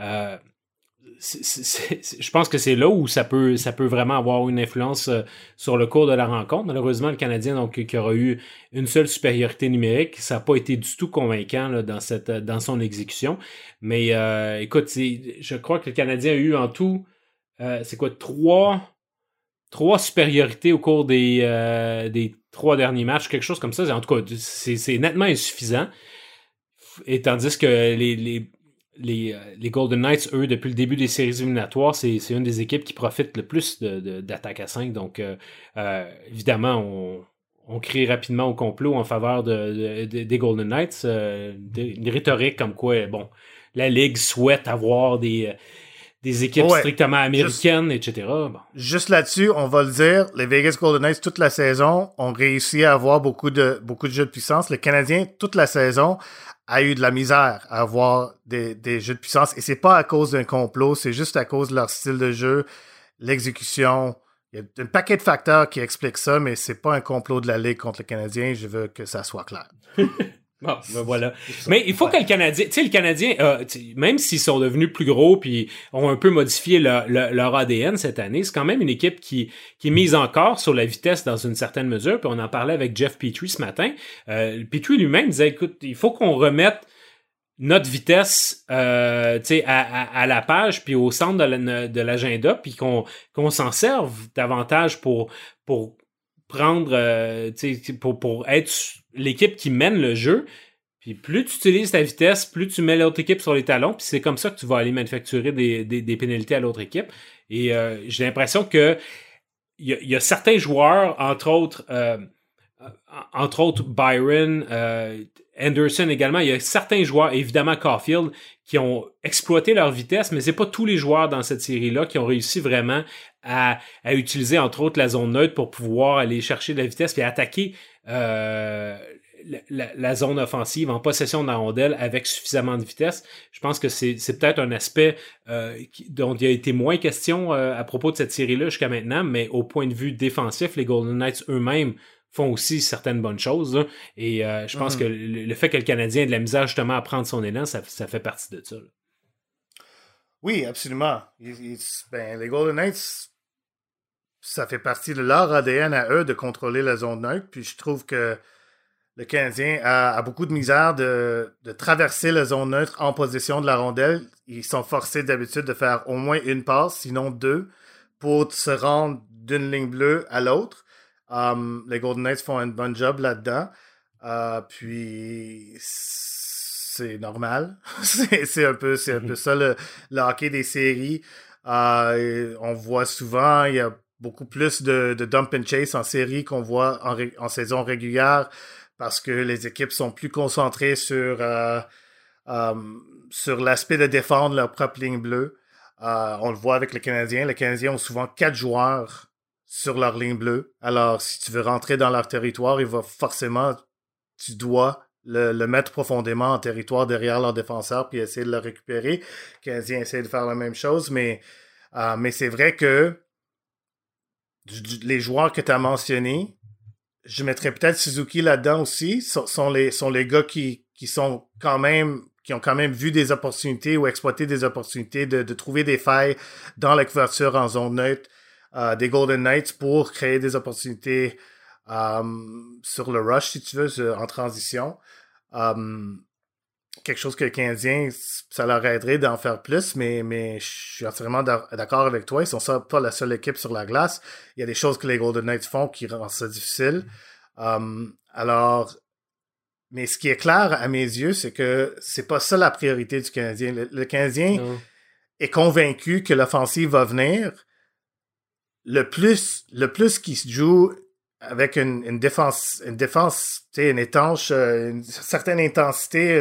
je pense que c'est là où ça peut vraiment avoir une influence sur le cours de la rencontre. Malheureusement, le Canadien, donc, qui aura eu une seule supériorité numérique, ça n'a pas été du tout convaincant là, dans son exécution. Mais écoute, je crois que le Canadien a eu en tout, trois supériorités au cours des 3 derniers matchs, quelque chose comme ça. En tout cas, c'est nettement insuffisant. Et tandis que les Golden Knights, eux, depuis le début des séries éliminatoires, c'est une des équipes qui profitent le plus d'attaque à 5. Donc, évidemment, on crie rapidement au complot en faveur des Golden Knights. Une rhétorique comme quoi, bon, la Ligue souhaite avoir des équipes strictement américaines, etc. Bon. Juste là-dessus, on va le dire, les Vegas Golden Knights, toute la saison, ont réussi à avoir beaucoup de jeux de puissance. Le Canadien, toute la saison, a eu de la misère à avoir des jeux de puissance. Et c'est pas à cause d'un complot, c'est juste à cause de leur style de jeu, l'exécution. Il y a un paquet de facteurs qui expliquent ça, mais c'est pas un complot de la Ligue contre le Canadien. Je veux que ça soit clair. Bon, ben voilà. Mais il faut que le Canadien, même s'ils sont devenus plus gros puis ont un peu modifié leur ADN cette année, c'est quand même une équipe qui mise encore sur la vitesse dans une certaine mesure. Puis on en parlait avec Jeff Petrie ce matin. Petrie lui-même disait, écoute, il faut qu'on remette notre vitesse à la page puis au centre de l'agenda puis qu'on s'en serve davantage pour prendre pour être l'équipe qui mène le jeu. Puis plus tu utilises ta vitesse, plus tu mets l'autre équipe sur les talons, puis c'est comme ça que tu vas aller manufacturer des pénalités à l'autre équipe. Et j'ai l'impression que il y a certains joueurs, entre autres Byron, Anderson également, il y a certains joueurs, évidemment Caulfield, qui ont exploité leur vitesse, mais c'est pas tous les joueurs dans cette série-là qui ont réussi vraiment à utiliser, entre autres, la zone neutre pour pouvoir aller chercher de la vitesse et attaquer la zone offensive en possession de la rondelle avec suffisamment de vitesse. Je pense que c'est peut-être un aspect dont il y a été moins question à propos de cette série-là jusqu'à maintenant, mais au point de vue défensif, les Golden Knights eux-mêmes font aussi certaines bonnes choses. Là. Et je pense que le fait que le Canadien ait de la misère justement à prendre son élan, ça fait partie de ça. Là. Oui, absolument. Les Golden Knights, ça fait partie de leur ADN à eux de contrôler la zone neutre. Puis je trouve que le Canadien a beaucoup de misère de traverser la zone neutre en possession de la rondelle. Ils sont forcés d'habitude de faire au moins une passe, sinon deux, pour se rendre d'une ligne bleue à l'autre. Les Golden Knights font un bon job là-dedans. Puis c'est normal. c'est un peu ça le hockey des séries. On voit souvent, il y a beaucoup plus de dump and chase en série qu'on voit en saison régulière parce que les équipes sont plus concentrées sur l'aspect de défendre leur propre ligne bleue. On le voit avec les Canadiens. Les Canadiens ont souvent 4 joueurs sur leur ligne bleue. Alors, si tu veux rentrer dans leur territoire, tu dois le mettre profondément en territoire derrière leur défenseur puis essayer de le récupérer. Les Canadiens essaient de faire la même chose, mais c'est vrai que les joueurs que tu as mentionnés, je mettrais peut-être Suzuki là-dedans aussi, sont les gars qui ont quand même vu des opportunités ou exploité des opportunités de trouver des failles dans la couverture en zone neutre des Golden Knights pour créer des opportunités sur le rush, si tu veux, en transition. Quelque chose que les Canadiens, ça leur aiderait d'en faire plus, mais je suis entièrement d'accord avec toi. Ils sont pas la seule équipe sur la glace. Il y a des choses que les Golden Knights font qui rendent ça difficile. Mais ce qui est clair à mes yeux, c'est que c'est pas ça la priorité du Canadien. Le Canadien est convaincu que l'offensive va venir. Le plus qu'il se joue avec une défense, une étanche, une certaine intensité,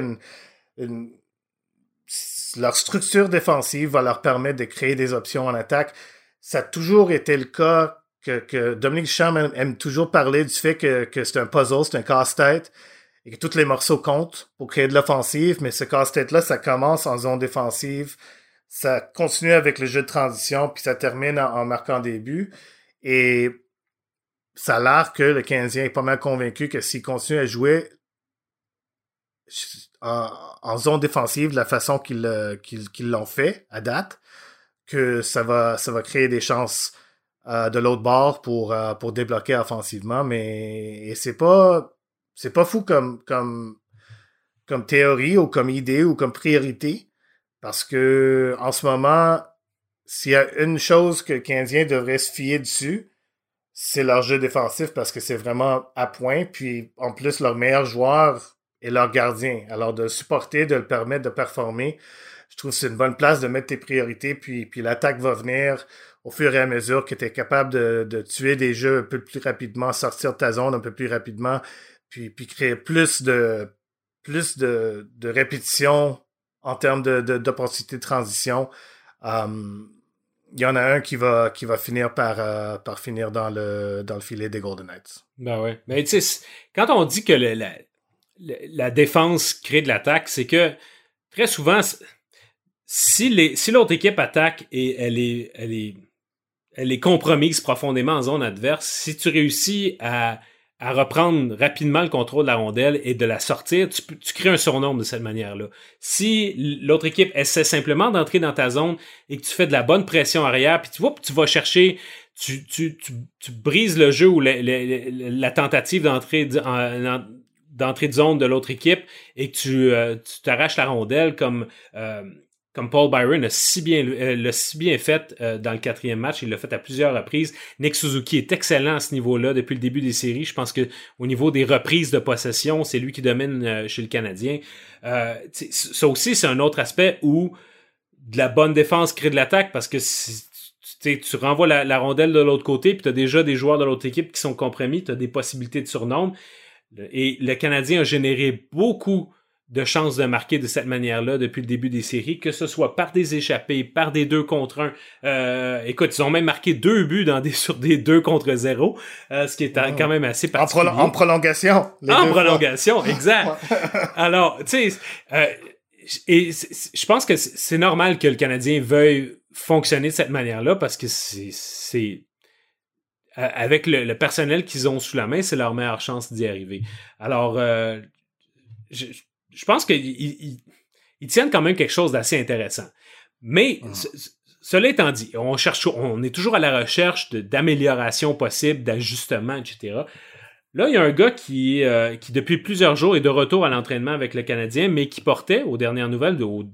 leur structure défensive va leur permettre de créer des options en attaque. Ça a toujours été le cas que Dominique Ducharme aime toujours parler du fait que c'est un puzzle, c'est un casse-tête, et que tous les morceaux comptent pour créer de l'offensive, mais ce casse-tête-là, ça commence en zone défensive, ça continue avec le jeu de transition, puis ça termine en marquant des buts. Et ça a l'air que le Canadien est pas mal convaincu que s'il continue à jouer en zone défensive de la façon qu'ils l'ont fait à date, que ça va créer des chances de l'autre bord pour débloquer offensivement. Mais c'est pas fou comme théorie ou comme idée ou comme priorité. Parce que en ce moment, s'il y a une chose que le Canadien devrait se fier dessus, c'est leur jeu défensif parce que c'est vraiment à point. Puis en plus, leur meilleur joueur est leur gardien. Alors de le supporter, de le permettre de performer, je trouve que c'est une bonne place de mettre tes priorités, puis l'attaque va venir au fur et à mesure que tu es capable de tuer des jeux un peu plus rapidement, sortir de ta zone un peu plus rapidement, puis créer plus de répétitions en termes d'opportunités de transition. Il y en a un qui va finir par finir dans le filet des Golden Knights. Ben ouais. Mais tu sais, quand on dit que la défense crée de l'attaque, c'est que très souvent, si l'autre équipe attaque et elle est compromise profondément en zone adverse, si tu réussis à reprendre rapidement le contrôle de la rondelle et de la sortir, tu crées un surnombre de cette manière-là. Si l'autre équipe essaie simplement d'entrer dans ta zone et que tu fais de la bonne pression arrière, puis tu vas chercher, tu brises le jeu ou la tentative d'entrée de zone de l'autre équipe et que tu t'arraches la rondelle comme Paul Byron l'a si bien fait dans le 4e match. Il l'a fait à plusieurs reprises. Nick Suzuki est excellent à ce niveau-là depuis le début des séries. Je pense que au niveau des reprises de possession, c'est lui qui domine chez le Canadien. Ça aussi, c'est un autre aspect où de la bonne défense crée de l'attaque parce que tu renvoies la rondelle de l'autre côté puis tu as déjà des joueurs de l'autre équipe qui sont compromis. Tu as des possibilités de surnombre. Et le Canadien a généré beaucoup de chances de marquer de cette manière-là depuis le début des séries, que ce soit par des échappées, par des 2 contre 1. Écoute, ils ont même marqué 2 buts sur des 2 contre 0, ce qui est quand même assez particulier. En prolongation. En prolongation, exact. Alors, tu sais, et je pense que c'est normal que le Canadien veuille fonctionner de cette manière-là parce que c'est avec le personnel qu'ils ont sous la main, c'est leur meilleure chance d'y arriver. Alors, je pense qu'ils tiennent quand même quelque chose d'assez intéressant. Mais, cela étant dit, on est toujours à la recherche d'amélioration possible, d'ajustement, etc. Là, il y a un gars qui depuis plusieurs jours, est de retour à l'entraînement avec le Canadien, mais qui portait, aux dernières nouvelles, lors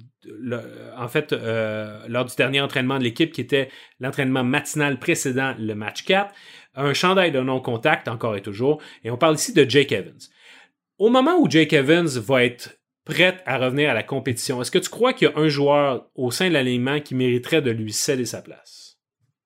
du dernier entraînement de l'équipe, qui était l'entraînement matinal précédent le match 4, un chandail de non-contact, encore et toujours, et on parle ici de Jake Evans. Au moment où Jake Evans va être prêt à revenir à la compétition, est-ce que tu crois qu'il y a un joueur au sein de l'alignement qui mériterait de lui céder sa place?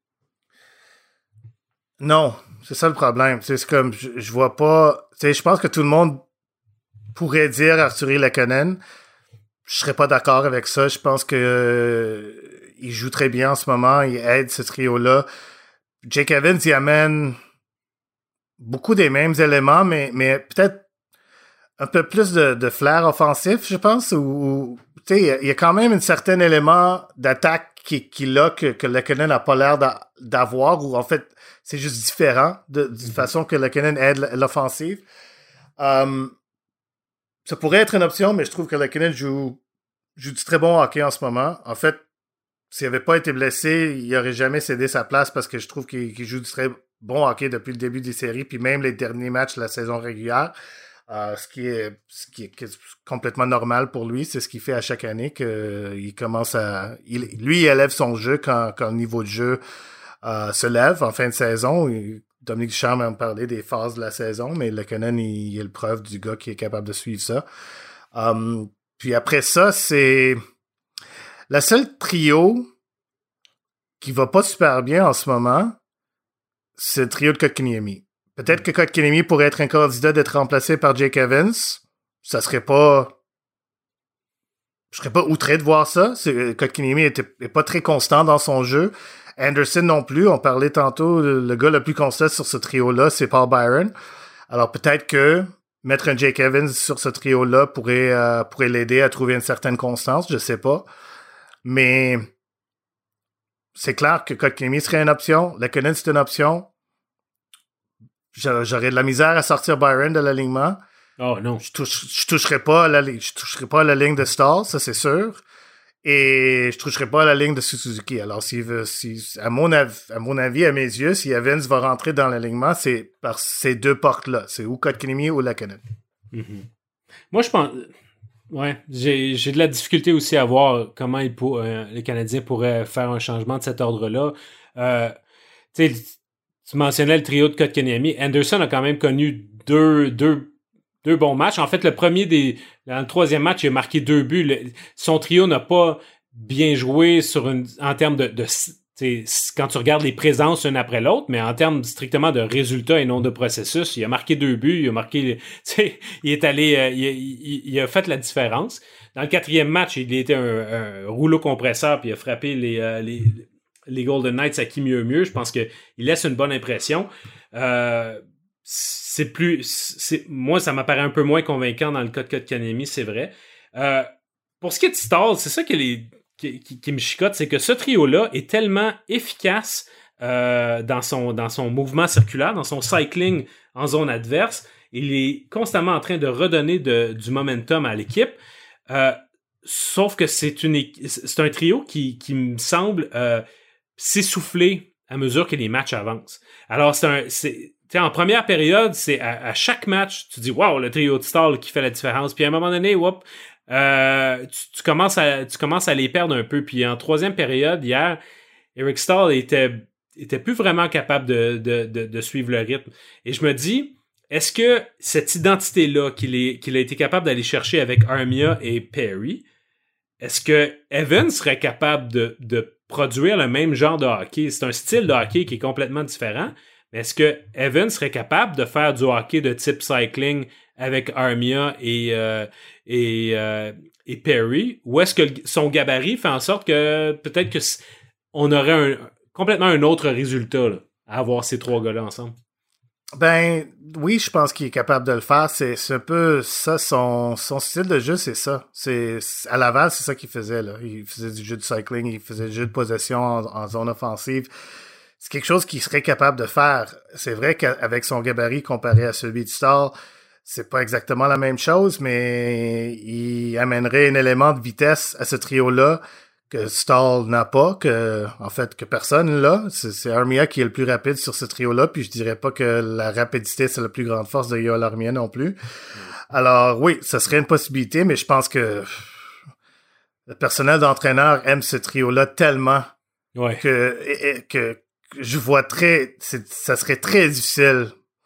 Non, c'est ça le problème. C'est comme, je vois pas... Je pense que tout le monde pourrait dire Artturi Lehkonen. Je serais pas d'accord avec ça. Je pense que il joue très bien en ce moment. Il aide ce trio-là. Jake Evans, il amène beaucoup des mêmes éléments, mais peut-être un peu plus de flair offensif, je pense, ou tu sais, il y a quand même un certain élément d'attaque qu'il a que Lehkonen n'a pas l'air d'avoir, ou en fait, c'est juste différent de façon que Lehkonen aide l'offensive. Ça pourrait être une option, mais je trouve que Lehkonen joue du très bon hockey en ce moment. En fait, s'il n'avait pas été blessé, il n'aurait jamais cédé sa place parce que je trouve qu'il joue du très bon hockey depuis le début des séries, puis même les derniers matchs de la saison régulière. Ce qui est complètement normal pour lui, c'est ce qu'il fait à chaque année, qu'il commence il élève son jeu quand le niveau de jeu se lève en fin de saison. Dominique Ducharme a parlé des phases de la saison, mais Lehkonen, il est le preuve du gars qui est capable de suivre ça. Puis après ça, c'est la seule trio qui va pas super bien en ce moment, c'est le trio de Kotkaniemi. Peut-être que Kotkaniemi pourrait être un candidat d'être remplacé par Jake Evans. Ça serait pas... Je serais pas outré de voir ça. Kotkaniemi est pas très constant dans son jeu. Anderson non plus. On parlait tantôt, le gars le plus constant sur ce trio-là, c'est Paul Byron. Alors peut-être que mettre un Jake Evans sur ce trio-là pourrait l'aider à trouver une certaine constance. Je sais pas. Mais c'est clair que Kotkaniemi serait une option. Lehkonen, c'est une option. J'aurais de la misère à sortir Byron de l'alignement. Oh non. Je toucherai pas à la ligne de Stahl, ça c'est sûr. Et je toucherai pas à la ligne de Suzuki. Alors à mon avis, à mes yeux, si Evans va rentrer dans l'alignement, c'est par ces 2 portes-là. C'est ou Kotkaniemi ou Lehkonen. Mm-hmm. Moi, je pense... Ouais, j'ai de la difficulté aussi à voir comment les Canadiens pourraient faire un changement de cet ordre-là. Tu sais, tu mentionnais le trio de Kotkaniemi. Anderson a quand même connu deux bons matchs. En fait, dans le 3e match, il a marqué 2 buts. Son trio n'a pas bien joué en termes de quand tu regardes les présences une après l'autre, mais en termes strictement de résultats et non de processus, il a marqué 2 buts, il est allé, il a fait la différence. Dans le 4e match, il était un rouleau compresseur, puis il a frappé les Golden Knights à qui mieux. Je pense qu'il laisse une bonne impression. Moi, ça m'apparaît un peu moins convaincant dans le cas de Kotkaniemi, c'est vrai. Pour ce qui est de Staal, c'est ça qui me chicote, c'est que ce trio-là est tellement efficace dans son mouvement circulaire, dans son cycling en zone adverse. Il est constamment en train de redonner du momentum à l'équipe. Sauf que c'est un trio qui me semble s'essouffler à mesure que les matchs avancent. Alors, en première période, c'est à chaque match, tu dis « Wow, le trio de Staal qui fait la différence ». Puis à un moment donné, tu commences à les perdre un peu. Puis en 3e période, hier, Eric Staal était plus vraiment capable de suivre le rythme. Et je me dis, est-ce que cette identité-là qu'il a été capable d'aller chercher avec Armia et Perry, est-ce que Evan serait capable de produire le même genre de hockey? C'est un style de hockey qui est complètement différent. Mais est-ce que Evan serait capable de faire du hockey de type cycling avec Armia et Perry, ou est-ce que son gabarit fait en sorte que peut-être que on aurait complètement un autre résultat là, à avoir ces 3 gars-là ensemble? Ben oui, je pense qu'il est capable de le faire. C'est un peu ça, son style de jeu, c'est ça. À Laval, c'est ça qu'il faisait là. Il faisait du jeu de cycling, il faisait du jeu de possession en zone offensive. C'est quelque chose qu'il serait capable de faire. C'est vrai qu'avec son gabarit comparé à celui de Staal, c'est pas exactement la même chose, mais il amènerait un élément de vitesse à ce trio-là que Staal n'a pas, que personne n'a. C'est Armia qui est le plus rapide sur ce trio-là, puis je dirais pas que la rapidité, c'est la plus grande force de Yoel Armia non plus. Alors oui, ça serait une possibilité, mais je pense que le personnel d'entraîneur aime ce trio-là tellement que je vois ça serait très difficile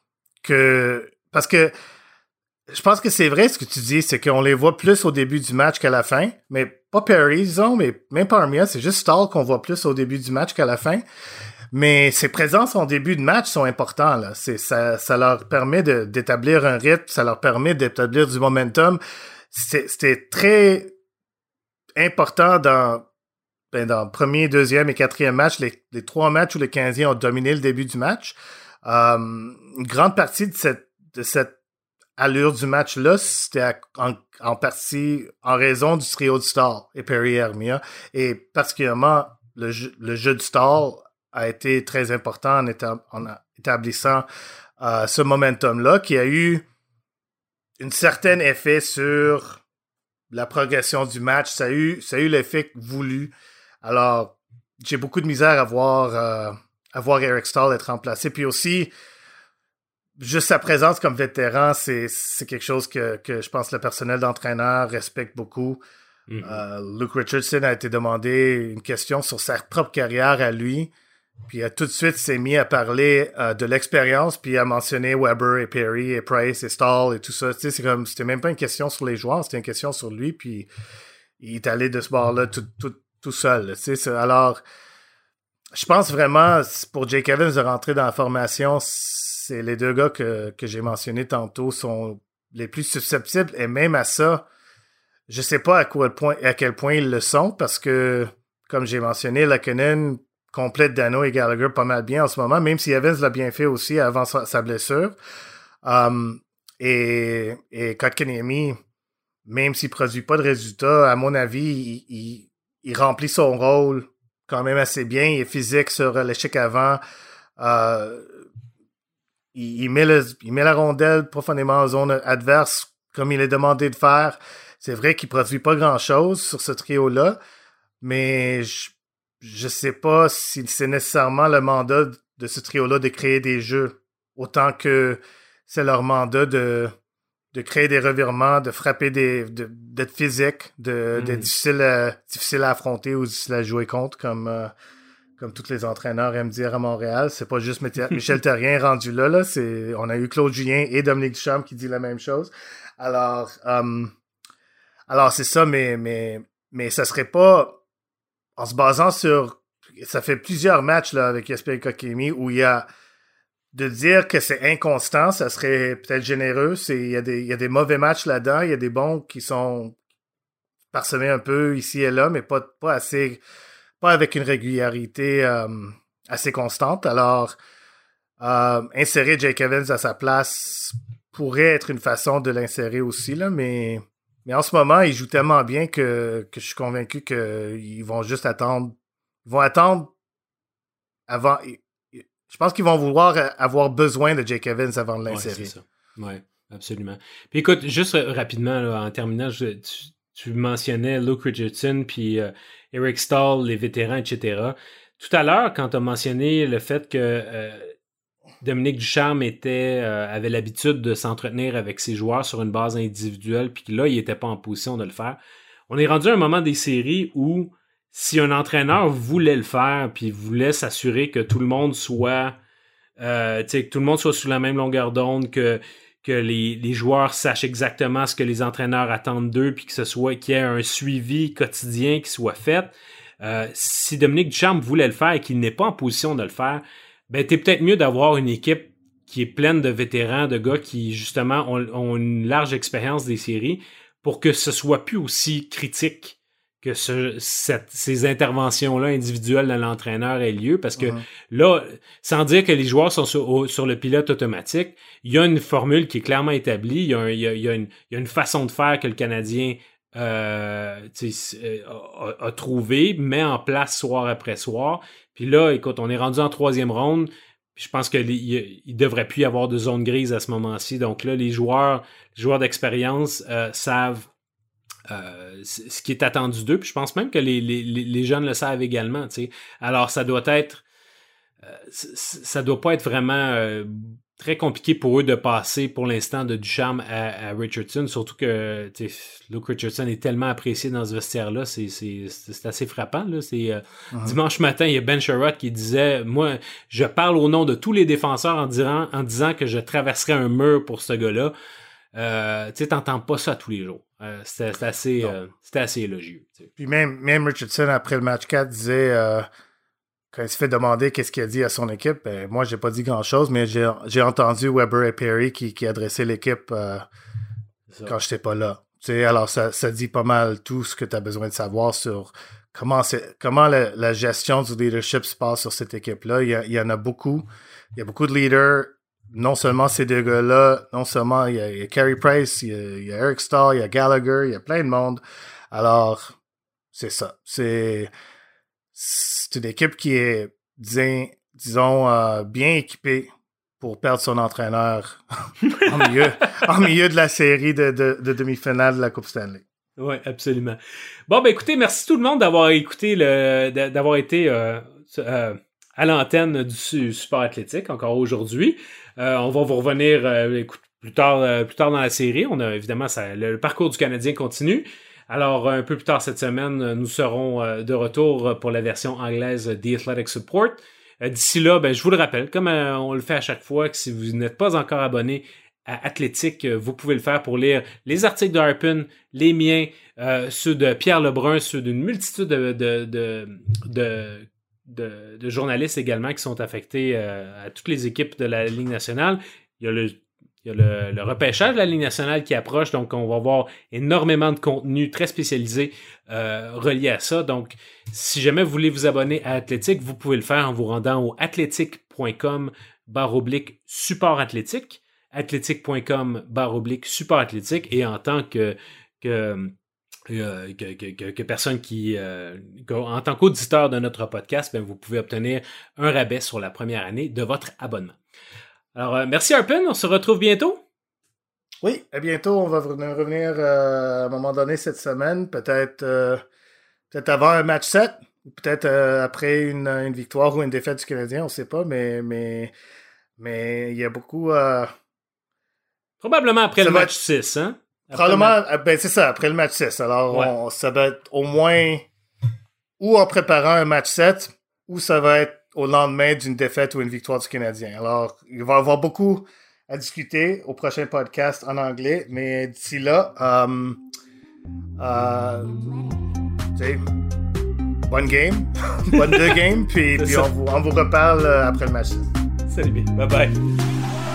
parce que je pense que c'est vrai ce que tu dis, c'est qu'on les voit plus au début du match qu'à la fin, mais pas Perry, disons, mais même pas Armia, c'est juste Staal qu'on voit plus au début du match qu'à la fin. Mais ses présences en début de match sont importants, là. Ça leur permet d'établir un rythme, ça leur permet d'établir du momentum. C'était très important dans le premier, deuxième et quatrième match, les 3 matchs où les Canadiens ont dominé le début du match. Une grande partie de cette allure du match-là, c'était en partie en raison du trio de Staal et Perry et Armia. Et particulièrement, le jeu de Staal a été très important en établissant ce momentum-là qui a eu un certain effet sur la progression du match. Ça a eu l'effet voulu. Alors, j'ai beaucoup de misère à voir Eric Staal être remplacé. Puis aussi, juste sa présence comme vétéran, c'est quelque chose que je pense le personnel d'entraîneur respecte beaucoup. Mm-hmm. Luke Richardson a été demandé une question sur sa propre carrière à lui. Puis tout de suite s'est mis à parler de l'expérience, puis à mentionner Weber et Perry et Price et Staal et tout ça. Tu sais, c'était même pas une question sur les joueurs, c'était une question sur lui, puis il est allé de ce bord-là tout seul. Tu sais, alors, je pense vraiment, pour Jake Evans de rentrer dans la formation, c'est les 2 gars que j'ai mentionnés tantôt sont les plus susceptibles, et même à ça, je sais pas à quel point ils le sont, parce que, comme j'ai mentionné, Lakonen complète Dano et Gallagher pas mal bien en ce moment, même si Evans l'a bien fait aussi avant sa blessure. Et Kotkaniemi, même s'il produit pas de résultats, à mon avis, il remplit son rôle quand même assez bien. Il est physique sur l'échec avant. Il met la rondelle profondément en zone adverse, comme il est demandé de faire. C'est vrai qu'il produit pas grand-chose sur ce trio-là, mais je sais pas si c'est nécessairement le mandat de ce trio-là de créer des jeux, autant que c'est leur mandat de créer des revirements, de frapper d'être physique, d'être difficile à affronter ou difficile à jouer contre, comme tous les entraîneurs aiment dire à Montréal. C'est pas juste Michel Therrien rendu là. On a eu Claude Julien et Dominique Ducharme qui dit la même chose. Alors c'est ça, mais ça serait pas en se basant sur... Ça fait plusieurs matchs là, avec Jesper Kotkaniemi où il y a... De dire que c'est inconstant, ça serait peut-être généreux. Il y a des mauvais matchs là-dedans. Il y a des bons qui sont parsemés un peu ici et là, mais pas assez... Pas avec une régularité assez constante. Alors, insérer Jake Evans à sa place pourrait être une façon de l'insérer aussi, là, mais en ce moment, il joue tellement bien que je suis convaincu qu'ils vont juste attendre. Ils vont attendre avant... Je pense qu'ils vont vouloir avoir besoin de Jake Evans avant de l'insérer. Ouais, c'est ça. Oui, absolument. Puis écoute, juste rapidement, là, en terminant, tu mentionnais Luke Richardson puis Eric Stahl, les vétérans, etc. Tout à l'heure, quand tu as mentionné le fait que Dominique Ducharme avait l'habitude de s'entretenir avec ses joueurs sur une base individuelle, puis là, il n'était pas en position de le faire, on est rendu à un moment des séries où si un entraîneur voulait le faire, puis voulait s'assurer que tout le monde soit, que tout le monde soit sous la même longueur d'onde, que les joueurs sachent exactement ce que les entraîneurs attendent d'eux, puis qu'il y ait un suivi quotidien qui soit fait. Si Dominique Ducharme voulait le faire et qu'il n'est pas en position de le faire, ben t'es peut-être mieux d'avoir une équipe qui est pleine de vétérans, de gars qui justement ont une large expérience des séries, pour que ce soit plus aussi critique que ces interventions-là individuelles de l'entraîneur aient lieu, parce que là, sans dire que les joueurs sont sur le pilote automatique, il y a une formule qui est clairement établie, il y a une façon de faire que le Canadien a trouvé, met en place soir après soir. Puis là, écoute, on est rendu en 3e ronde, puis je pense qu'il ne devrait plus y avoir de zone grise à ce moment-ci. Donc là, les joueurs d'expérience savent ce qui est attendu d'eux, puis je pense même que les jeunes le savent également, tu sais. Alors ça doit pas être vraiment très compliqué pour eux de passer pour l'instant de Ducharme à Richardson, surtout que Luke Richardson est tellement apprécié dans ce vestiaire-là, c'est assez frappant, là. Dimanche matin, il y a Ben Sherratt qui disait, moi, je parle au nom de tous les défenseurs en disant que je traverserais un mur pour ce gars-là. T'entends pas ça tous les jours. C'était assez élogieux. T'sais. Puis même Richardson, après le match 4, disait, quand il se fait demander qu'est-ce qu'il a dit à son équipe, ben, moi, j'ai pas dit grand-chose, mais j'ai entendu Weber et Perry qui adressaient l'équipe quand j'étais pas là. Alors, ça dit pas mal tout ce que tu as besoin de savoir sur comment la gestion du leadership se passe sur cette équipe-là. Il y en a beaucoup. Il y a beaucoup de leaders. Non seulement ces deux gars-là, non seulement il y a Carey Price, il y a Eric Stahl, il y a Gallagher, il y a plein de monde. Alors, c'est ça. C'est une équipe qui est, disons, bien équipée pour perdre son entraîneur en milieu de la série de demi-finale de la Coupe Stanley. Oui, absolument. Bon, ben écoutez, merci tout le monde d'avoir écouté d'avoir été à l'antenne du Support Athlétique encore aujourd'hui. On va vous revenir plus tard dans la série. On a évidemment le parcours du Canadien continue. Alors, un peu plus tard cette semaine, nous serons de retour pour la version anglaise The Athletic Support. D'ici là, ben, je vous le rappelle, comme on le fait à chaque fois, que si vous n'êtes pas encore abonné à Athlétique, vous pouvez le faire pour lire les articles de Harpin, les miens, ceux de Pierre Lebrun, ceux d'une multitude de journalistes également qui sont affectés à toutes les équipes de la Ligue nationale. Il y a le repêchage de la Ligue nationale qui approche, donc on va avoir énormément de contenu très spécialisé relié à ça. Donc, si jamais vous voulez vous abonner à Athlétique, vous pouvez le faire en vous rendant au athletic.com/support athlétique, athletic.com/support athlétique, et en tant que personne en tant qu'auditeur de notre podcast, ben, vous pouvez obtenir un rabais sur la première année de votre abonnement. Alors, merci Harpin, on se retrouve bientôt. Oui, à bientôt. On va revenir à un moment donné cette semaine, peut-être avant un match 7, ou peut-être après une victoire ou une défaite du Canadien, on ne sait pas, mais il y a beaucoup... Probablement après le match 6, hein? Probablement, ben c'est ça, après le match 6. Alors, ouais. Ça va être au moins ou en préparant un match 7, ou ça va être au lendemain d'une défaite ou une victoire du Canadien. Alors, il va y avoir beaucoup à discuter au prochain podcast en anglais, mais d'ici là, bonne game, bonne 2 games, puis on vous reparle après le match. Salut bien, bye bye.